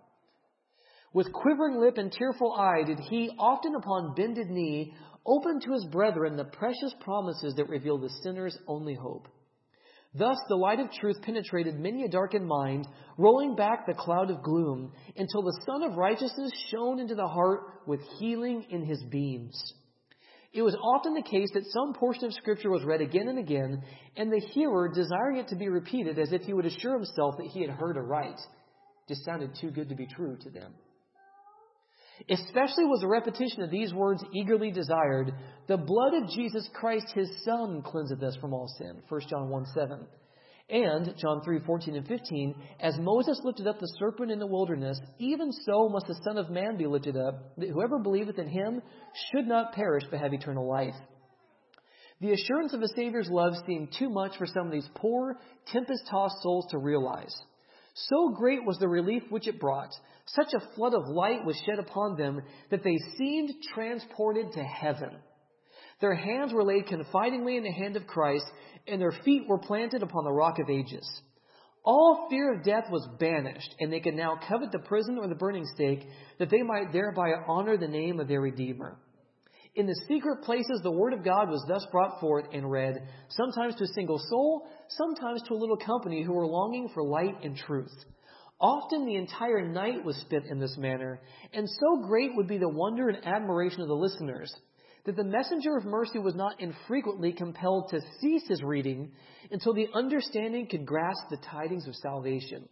With quivering lip and tearful eye did he, often upon bended knee, open to his brethren the precious promises that reveal the sinner's only hope. Thus the light of truth penetrated many a darkened mind, rolling back the cloud of gloom, until the Sun of Righteousness shone into the heart with healing in His beams. It was often the case that some portion of Scripture was read again and again, and the hearer, desiring it to be repeated as if he would assure himself that he had heard aright, just sounded too good to be true to them. Especially was the repetition of these words eagerly desired. The blood of Jesus Christ, His Son, cleanseth us from all sin. 1 John 1:7. And John 3:14 and 15. As Moses lifted up the serpent in the wilderness, even so must the Son of Man be lifted up, that whoever believeth in Him should not perish but have eternal life. The assurance of a Savior's love seemed too much for some of these poor, tempest-tossed souls to realize. So great was the relief which it brought. Such a flood of light was shed upon them that they seemed transported to heaven. Their hands were laid confidingly in the hand of Christ, and their feet were planted upon the rock of ages. All fear of death was banished, and they could now covet the prison or the burning stake, that they might thereby honor the name of their Redeemer. In the secret places, the word of God was thus brought forth and read, sometimes to a single soul, sometimes to a little company who were longing for light and truth. Often the entire night was spent in this manner, and so great would be the wonder and admiration of the listeners, that the messenger of mercy was not infrequently compelled to cease his reading until the understanding could grasp the tidings of salvation.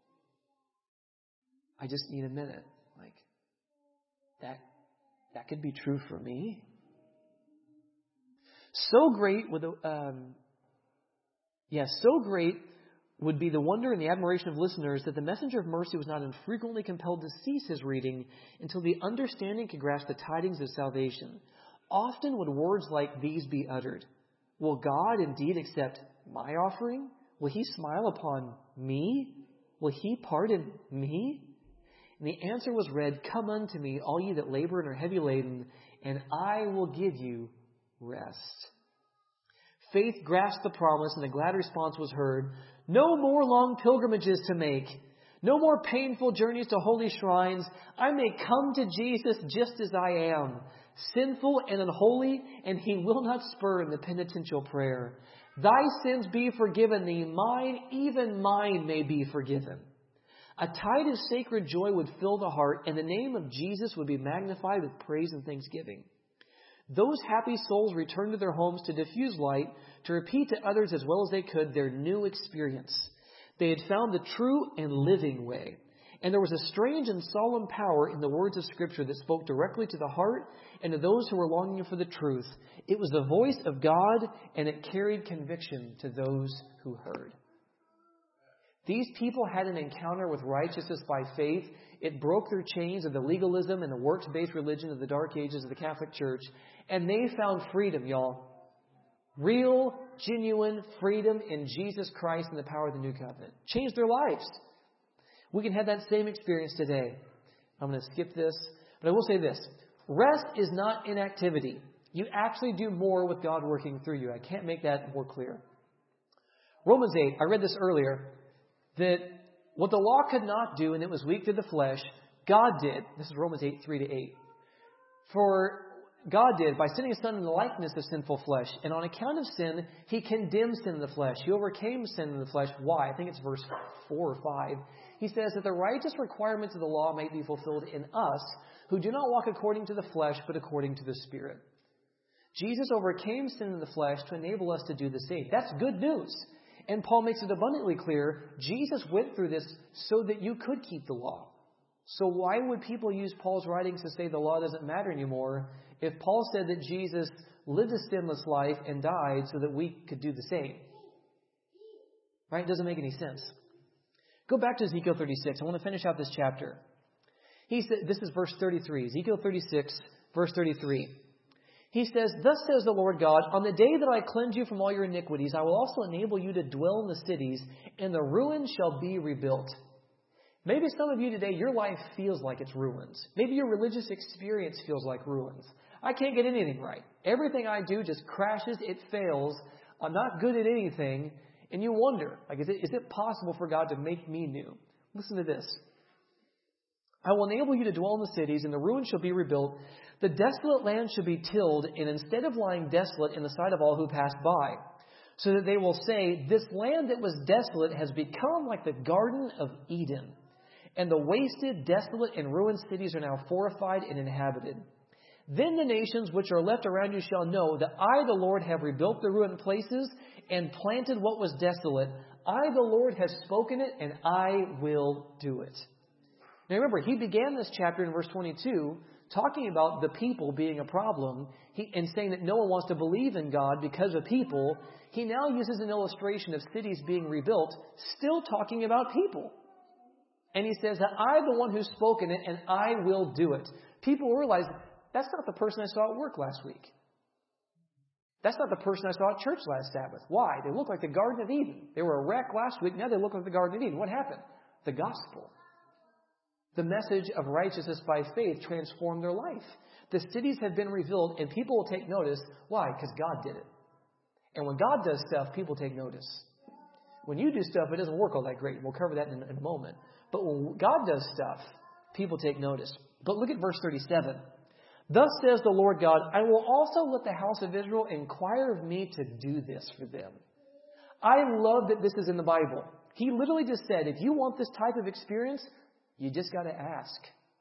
I just need a minute. Like, that could be true for me. So great would be the wonder and the admiration of listeners that the messenger of mercy was not infrequently compelled to cease his reading until the understanding could grasp the tidings of salvation. Often would words like these be uttered. Will God indeed accept my offering? Will he smile upon me? Will he pardon me? And the answer was read, come unto me, all ye that labor and are heavy laden, and I will give you rest. Faith grasped the promise, and a glad response was heard. No more long pilgrimages to make. No more painful journeys to holy shrines. I may come to Jesus just as I am, sinful and unholy, and he will not spurn the penitential prayer. Thy sins be forgiven thee, mine, even mine may be forgiven. A tide of sacred joy would fill the heart, and the name of Jesus would be magnified with praise and thanksgiving. Those happy souls returned to their homes to diffuse light, to repeat to others as well as they could their new experience. They had found the true and living way. And there was a strange and solemn power in the words of Scripture that spoke directly to the heart and to those who were longing for the truth. It was the voice of God, and it carried conviction to those who heard. These people had an encounter with righteousness by faith. It broke their chains of the legalism and the works-based religion of the dark ages of the Catholic Church. And they found freedom, y'all. Real, genuine freedom in Jesus Christ and the power of the new covenant. Changed their lives. We can have that same experience today. I'm going to skip this, but I will say this. Rest is not inactivity. You actually do more with God working through you. I can't make that more clear. Romans 8, I read this earlier, that what the law could not do, and it was weak to the flesh, God did. This is Romans 8, 3-8. For God did, by sending His Son in the likeness of sinful flesh, and on account of sin, He condemned sin in the flesh. He overcame sin in the flesh. Why? I think it's verse 4 or 5. He says that the righteous requirements of the law may be fulfilled in us, who do not walk according to the flesh, but according to the Spirit. Jesus overcame sin in the flesh to enable us to do the same. That's good news. And Paul makes it abundantly clear, Jesus went through this so that you could keep the law. So why would people use Paul's writings to say the law doesn't matter anymore if Paul said that Jesus lived a sinless life and died so that we could do the same? Right? It doesn't make any sense. Go back to Ezekiel 36. I want to finish out this chapter. He said, this is verse 33. Ezekiel 36, verse 33. He says, thus says the Lord God, on the day that I cleanse you from all your iniquities, I will also enable you to dwell in the cities, and the ruins shall be rebuilt. Maybe some of you today, your life feels like it's ruins. Maybe your religious experience feels like ruins. I can't get anything right. Everything I do just crashes, it fails. I'm not good at anything. And you wonder, like, is it possible for God to make me new? Listen to this. I will enable you to dwell in the cities, and the ruins shall be rebuilt. The desolate land shall be tilled, and instead of lying desolate in the sight of all who pass by, so that they will say, this land that was desolate has become like the Garden of Eden, and the wasted, desolate, and ruined cities are now fortified and inhabited. Then the nations which are left around you shall know that I, the Lord, have rebuilt the ruined places and planted what was desolate. I, the Lord, have spoken it, and I will do it. Now remember, he began this chapter in verse 22 talking about the people being a problem and saying that no one wants to believe in God because of people. He now uses an illustration of cities being rebuilt, still talking about people. And he says that I'm the one who's spoken it and I will do it. People realize that's not the person I saw at work last week. That's not the person I saw at church last Sabbath. Why? They look like the Garden of Eden. They were a wreck last week. Now they look like the Garden of Eden. What happened? The gospel. The message of righteousness by faith transformed their life. The cities have been revealed, and people will take notice. Why? Because God did it. And when God does stuff, people take notice. When you do stuff, it doesn't work all that great. We'll cover that in a moment. But when God does stuff, people take notice. But look at verse 37. Thus says the Lord God, I will also let the house of Israel inquire of me to do this for them. I love that this is in the Bible. He literally just said, if you want this type of experience, you just got to ask.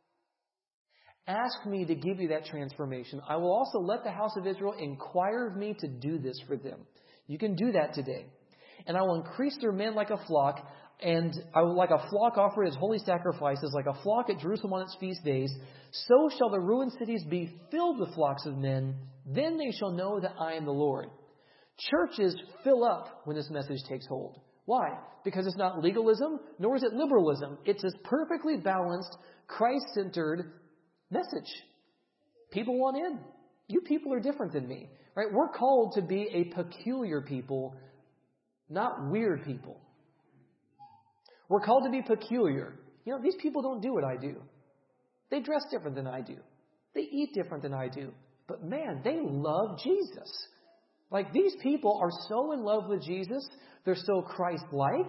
Ask me to give you that transformation. I will also let the house of Israel inquire of me to do this for them. You can do that today. And I will increase their men like a flock, and I will like a flock offer its holy sacrifices, like a flock at Jerusalem on its feast days. So shall the ruined cities be filled with flocks of men. Then they shall know that I am the Lord. Churches fill up when this message takes hold. Why? Because it's not legalism, nor is it liberalism. It's this perfectly balanced, Christ-centered message. People want in. You people are different than me. Right? We're called to be a peculiar people, not weird people. We're called to be peculiar. You know, these people don't do what I do. They dress different than I do. They eat different than I do. But man, they love Jesus. Like, these people are so in love with Jesus. They're so Christ-like.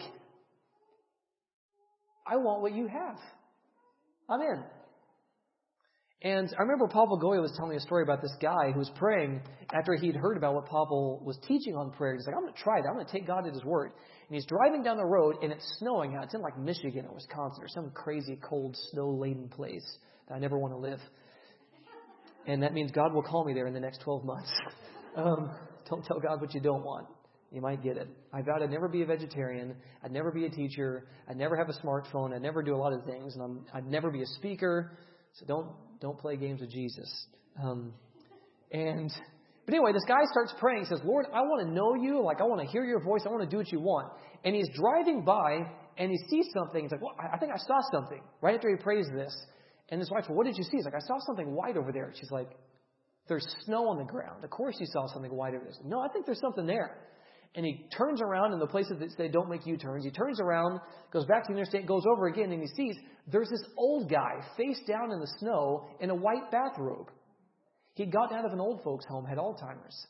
I want what you have. I'm in. And I remember Pavel Goya was telling me a story about this guy who was praying after he'd heard about what Pavel was teaching on prayer. He's like, I'm going to try it. I'm going to take God at His word. And he's driving down the road, and it's snowing out. It's in like Michigan or Wisconsin or some crazy, cold, snow-laden place that I never want to live. And that means God will call me there in the next 12 months. Don't tell God what you don't want. You might get it. I vowed I'd never be a vegetarian. I'd never be a teacher. I'd never have a smartphone. I'd never do a lot of things. And I'd never be a speaker. So don't play games with Jesus. But anyway, this guy starts praying. He says, Lord, I want to know you. Like, I want to hear your voice. I want to do what you want. And he's driving by and he sees something. He's like, well, I think I saw something right after he prays this. And his wife said, what did you see? He's like, I saw something white over there. She's like, there's snow on the ground. Of course you saw something white over there. No, I think there's something there. And he turns around in the places that they don't make U-turns. He turns around, goes back to the interstate, goes over again, and he sees there's this old guy face down in the snow in a white bathrobe. He'd gotten out of an old folks' home, had Alzheimer's.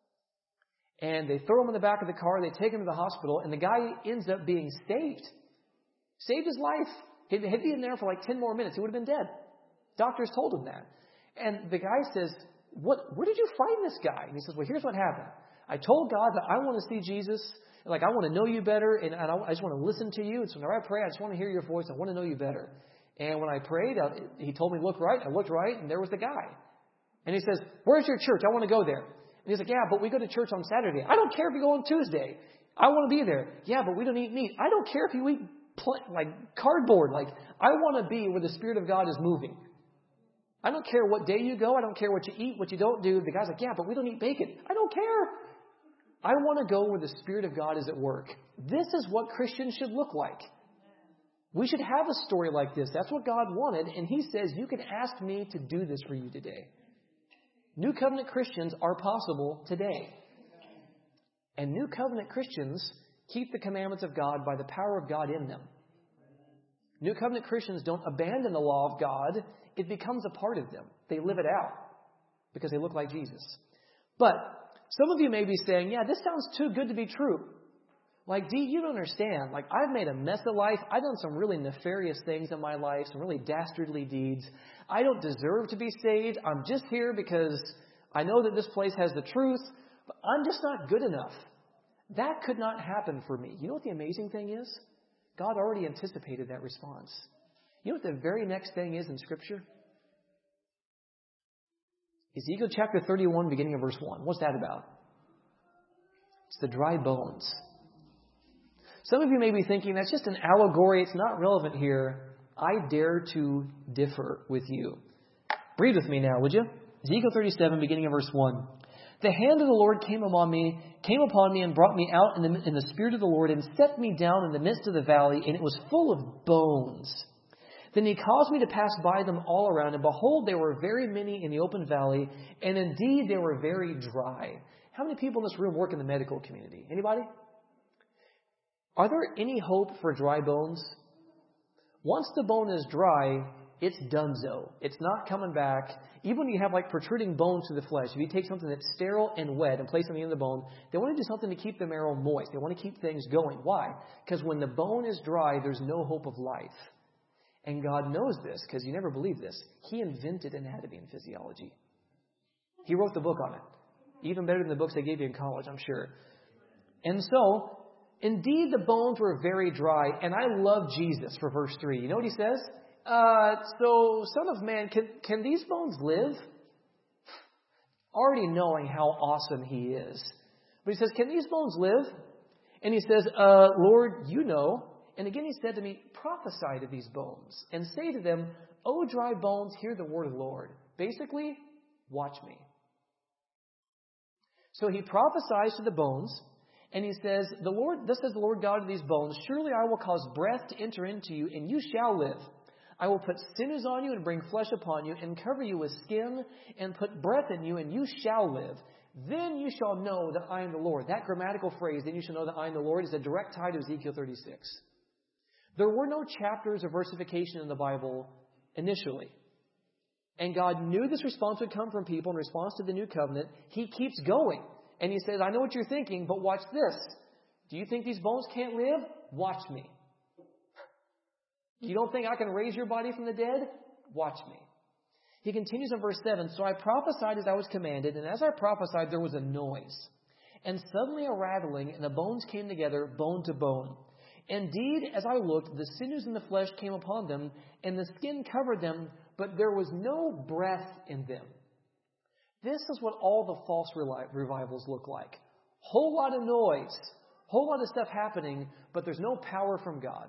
And they throw him in the back of the car, they take him to the hospital, and the guy ends up being saved. Saved his life. He'd be in there for like 10 more minutes. He would have been dead. Doctors told him that. And the guy says, where did you find this guy? And he says, well, here's what happened. I told God that I want to see Jesus. Like, I want to know you better, and I just want to listen to you. And so whenever I pray, I just want to hear your voice. I want to know you better. And when I prayed, he told me, look right. I looked right, and there was the guy. And he says, where's your church? I want to go there. And he's like, yeah, but we go to church on Saturday. I don't care if you go on Tuesday. I want to be there. Yeah, but we don't eat meat. I don't care if you eat cardboard. Like, I want to be where the Spirit of God is moving. I don't care what day you go. I don't care what you eat, what you don't do. The guy's like, yeah, but we don't eat bacon. I don't care. I want to go where the Spirit of God is at work. This is what Christians should look like. We should have a story like this. That's what God wanted. And He says, you can ask me to do this for you today. New covenant Christians are possible today. And new covenant Christians keep the commandments of God by the power of God in them. New covenant Christians don't abandon the law of God. It becomes a part of them. They live it out because they look like Jesus. But some of you may be saying, yeah, this sounds too good to be true. Like, Dee, you don't understand. Like, I've made a mess of life. I've done some really nefarious things in my life, some really dastardly deeds. I don't deserve to be saved. I'm just here because I know that this place has the truth, but I'm just not good enough. That could not happen for me. You know what the amazing thing is? God already anticipated that response. You know what the very next thing is in Scripture? Ezekiel chapter 31, beginning of verse 1. What's that about? It's the dry bones. Some of you may be thinking that's just an allegory. It's not relevant here. I dare to differ with you. Read with me now, would you? Ezekiel 37, beginning of verse 1. The hand of the Lord came upon me and brought me out in the spirit of the Lord and set me down in the midst of the valley, and it was full of bones. Then He caused me to pass by them all around, and behold, there were very many in the open valley, and indeed they were very dry. How many people in this room work in the medical community? Anybody? Are there any hope for dry bones? Once the bone is dry, it's donezo. It's not coming back. Even when you have like protruding bones through the flesh, if you take something that's sterile and wet and place something in the bone, they want to do something to keep the marrow moist. They want to keep things going. Why? Because when the bone is dry, there's no hope of life. And God knows this because you never believe this. He invented anatomy and physiology. He wrote the book on it. Even better than the books they gave you in college, I'm sure. And so, indeed, the bones were very dry. And I love Jesus for verse 3. You know what he says? So, Son of Man, can these bones live? Already knowing how awesome he is. But he says, can these bones live? And he says, Lord, you know. And again he said to me, prophesy to these bones and say to them, O dry bones, hear the word of the Lord. Basically, watch me. So he prophesies to the bones, and he says, thus says the Lord God of these bones, surely I will cause breath to enter into you, and you shall live. I will put sinews on you and bring flesh upon you, and cover you with skin, and put breath in you, and you shall live. Then you shall know that I am the Lord. That grammatical phrase, then you shall know that I am the Lord, is a direct tie to Ezekiel 36. There were no chapters of versification in the Bible initially. And God knew this response would come from people in response to the new covenant. He keeps going. And he says, I know what you're thinking, but watch this. Do you think these bones can't live? Watch me. You don't think I can raise your body from the dead? Watch me. He continues in verse 7, so I prophesied as I was commanded, and as I prophesied, there was a noise. And suddenly a rattling, and the bones came together, bone to bone. Indeed, as I looked, the sinews and the flesh came upon them, and the skin covered them, but there was no breath in them. This is what all the false revivals look like. Whole lot of noise, whole lot of stuff happening, but there's no power from God.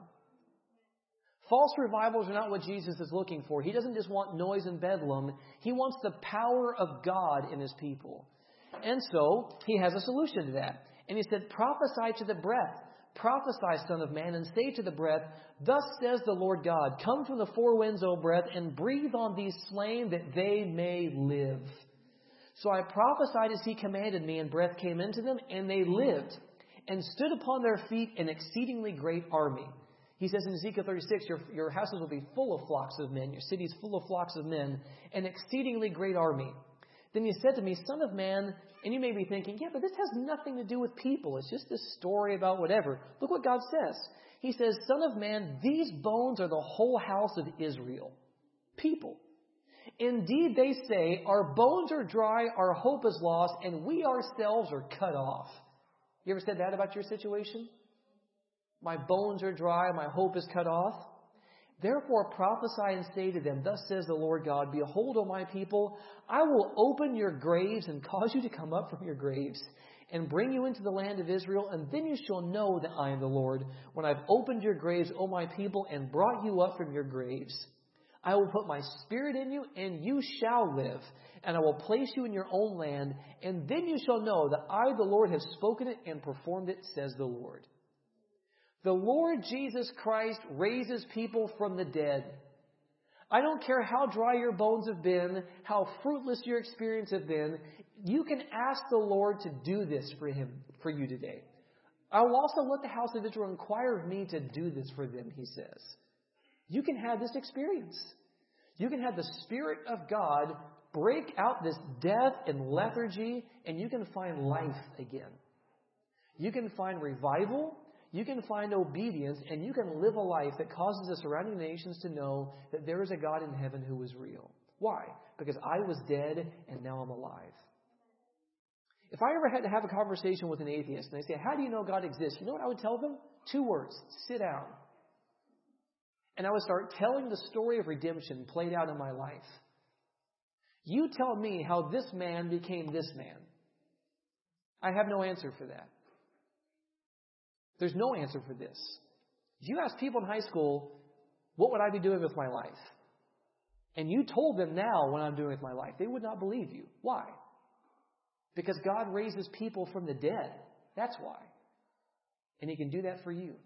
False revivals are not what Jesus is looking for. He doesn't just want noise and bedlam. He wants the power of God in His people. And so, He has a solution to that. And He said, prophesy to the breath. Prophesy, Son of Man, and say to the breath, thus says the Lord God, come from the four winds, O breath, and breathe on these slain that they may live. So I prophesied as He commanded me, and breath came into them, and they lived, and stood upon their feet an exceedingly great army. He says in Ezekiel 36, your houses will be full of flocks of men, your cities full of flocks of men, an exceedingly great army. Then He said to me, Son of man, and you may be thinking, yeah, but this has nothing to do with people. It's just this story about whatever. Look what God says. He says, Son of man, these bones are the whole house of Israel. People. Indeed, they say, our bones are dry, our hope is lost, and we ourselves are cut off. You ever said that about your situation? My bones are dry, my hope is cut off. Therefore prophesy and say to them, thus says the Lord God, behold, O my people, I will open your graves and cause you to come up from your graves and bring you into the land of Israel, and then you shall know that I am the Lord, when I've opened your graves, O my people, and brought you up from your graves. I will put my spirit in you, and you shall live, and I will place you in your own land, and then you shall know that I, the Lord, have spoken it and performed it, says the Lord. The Lord Jesus Christ raises people from the dead. I don't care how dry your bones have been, how fruitless your experience have been. You can ask the Lord to do this for you today. I will also let the house of Israel inquire of me to do this for them, He says. You can have this experience. You can have the Spirit of God break out this death and lethargy, and you can find life again. You can find revival. You can find obedience, and you can live a life that causes the surrounding nations to know that there is a God in heaven who is real. Why? Because I was dead, and now I'm alive. If I ever had to have a conversation with an atheist, and they say, how do you know God exists? You know what I would tell them? 2 words. Sit down. And I would start telling the story of redemption played out in my life. You tell me how this man became this man. I have no answer for that. There's no answer for this. If you ask people in high school, what would I be doing with my life? And you told them now what I'm doing with my life, they would not believe you. Why? Because God raises people from the dead. That's why. And He can do that for you.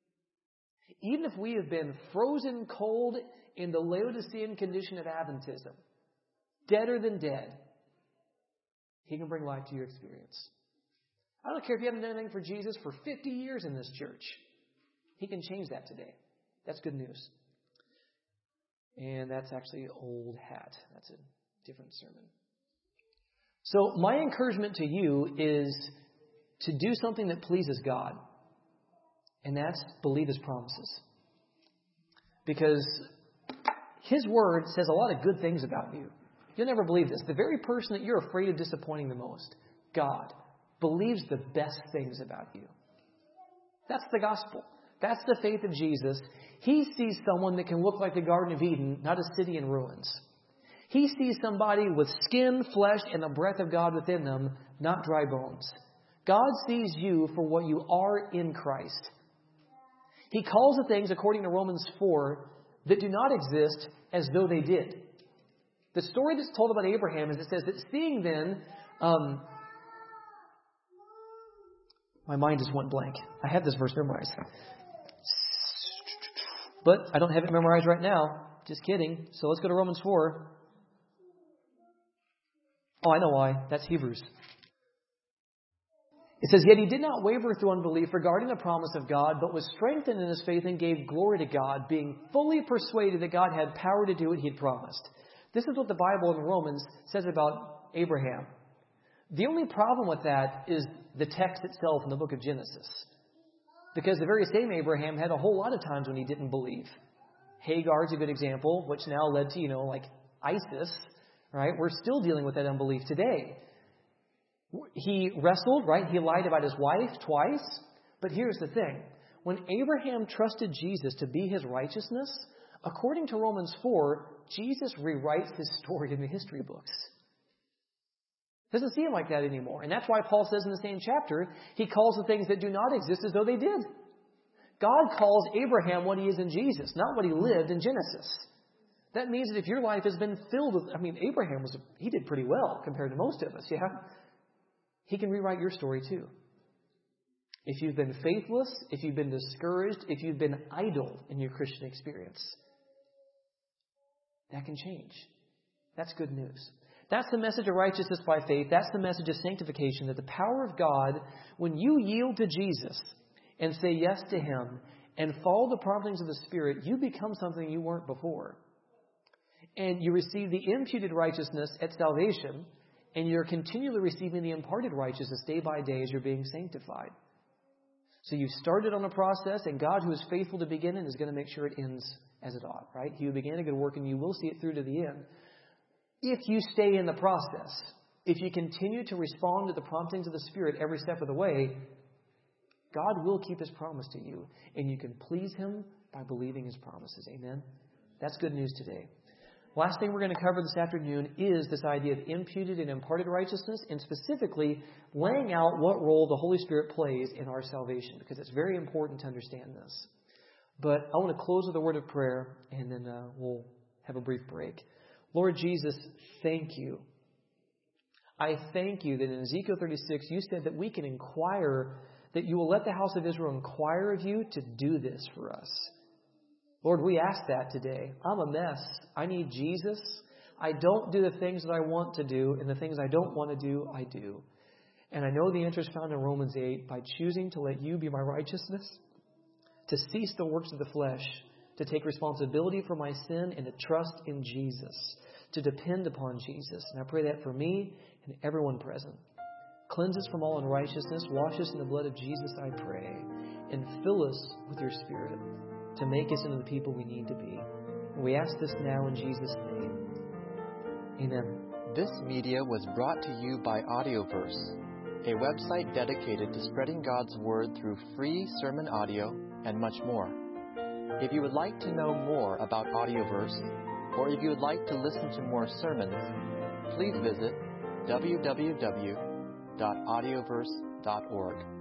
Even if we have been frozen cold in the Laodicean condition of Adventism, deader than dead, He can bring life to your experience. I don't care if you haven't done anything for Jesus for 50 years in this church. He can change that today. That's good news. And that's actually old hat. That's a different sermon. So my encouragement to you is to do something that pleases God. And that's believe His promises. Because His Word says a lot of good things about you. You'll never believe this. The very person that you're afraid of disappointing the most, God, believes the best things about you. That's the gospel. That's the faith of Jesus. He sees someone that can look like the Garden of Eden, not a city in ruins. He sees somebody with skin, flesh, and the breath of God within them, not dry bones. God sees you for what you are in Christ. He calls the things, according to Romans 4, that do not exist as though they did. The story that's told about Abraham is it says that seeing then, my mind just went blank. I had this verse memorized. But I don't have it memorized right now. Just kidding. So let's go to Romans 4. Oh, I know why. That's Hebrews. It says, "Yet he did not waver through unbelief regarding the promise of God, but was strengthened in his faith and gave glory to God, being fully persuaded that God had power to do what he had promised." This is what the Bible in Romans says about Abraham. The only problem with that is the text itself in the book of Genesis. Because the very same Abraham had a whole lot of times when he didn't believe. Hagar's a good example, which now led to, like ISIS, right? We're still dealing with that unbelief today. He wrestled, right? He lied about his wife twice. But here's the thing. When Abraham trusted Jesus to be his righteousness, according to Romans 4, Jesus rewrites his story in the history books. Doesn't seem like that anymore. And that's why Paul says in the same chapter, he calls the things that do not exist as though they did. God calls Abraham what he is in Jesus, not what he lived in Genesis. That means that if your life has been filled with, Abraham he did pretty well compared to most of us, yeah? He can rewrite your story too. If you've been faithless, if you've been discouraged, if you've been idle in your Christian experience, that can change. That's good news. That's the message of righteousness by faith. That's the message of sanctification, that the power of God, when you yield to Jesus and say yes to Him and follow the promptings of the Spirit, you become something you weren't before. And you receive the imputed righteousness at salvation, and you're continually receiving the imparted righteousness day by day as you're being sanctified. So you've started on a process, and God, who is faithful to begin it, is going to make sure it ends as it ought, right? He who began a good work, and you will see it through to the end. If you stay in the process, if you continue to respond to the promptings of the Spirit every step of the way, God will keep His promise to you, and you can please Him by believing His promises. Amen? That's good news today. Last thing we're going to cover this afternoon is this idea of imputed and imparted righteousness, and specifically laying out what role the Holy Spirit plays in our salvation, because it's very important to understand this. But I want to close with a word of prayer, and then we'll have a brief break. Lord Jesus, thank you. I thank you that in Ezekiel 36, you said that we can inquire, that you will let the house of Israel inquire of you to do this for us. Lord, we ask that today. I'm a mess. I need Jesus. I don't do the things that I want to do, and the things I don't want to do, I do. And I know the answer is found in Romans 8 by choosing to let you be my righteousness, to cease the works of the flesh, to take responsibility for my sin, and to trust in Jesus, to depend upon Jesus. And I pray that for me and everyone present. Cleanse us from all unrighteousness, wash us in the blood of Jesus, I pray, and fill us with your Spirit to make us into the people we need to be. And we ask this now in Jesus' name. Amen. This media was brought to you by Audioverse, a website dedicated to spreading God's Word through free sermon audio and much more. If you would like to know more about Audioverse, or if you would like to listen to more sermons, please visit www.audioverse.org.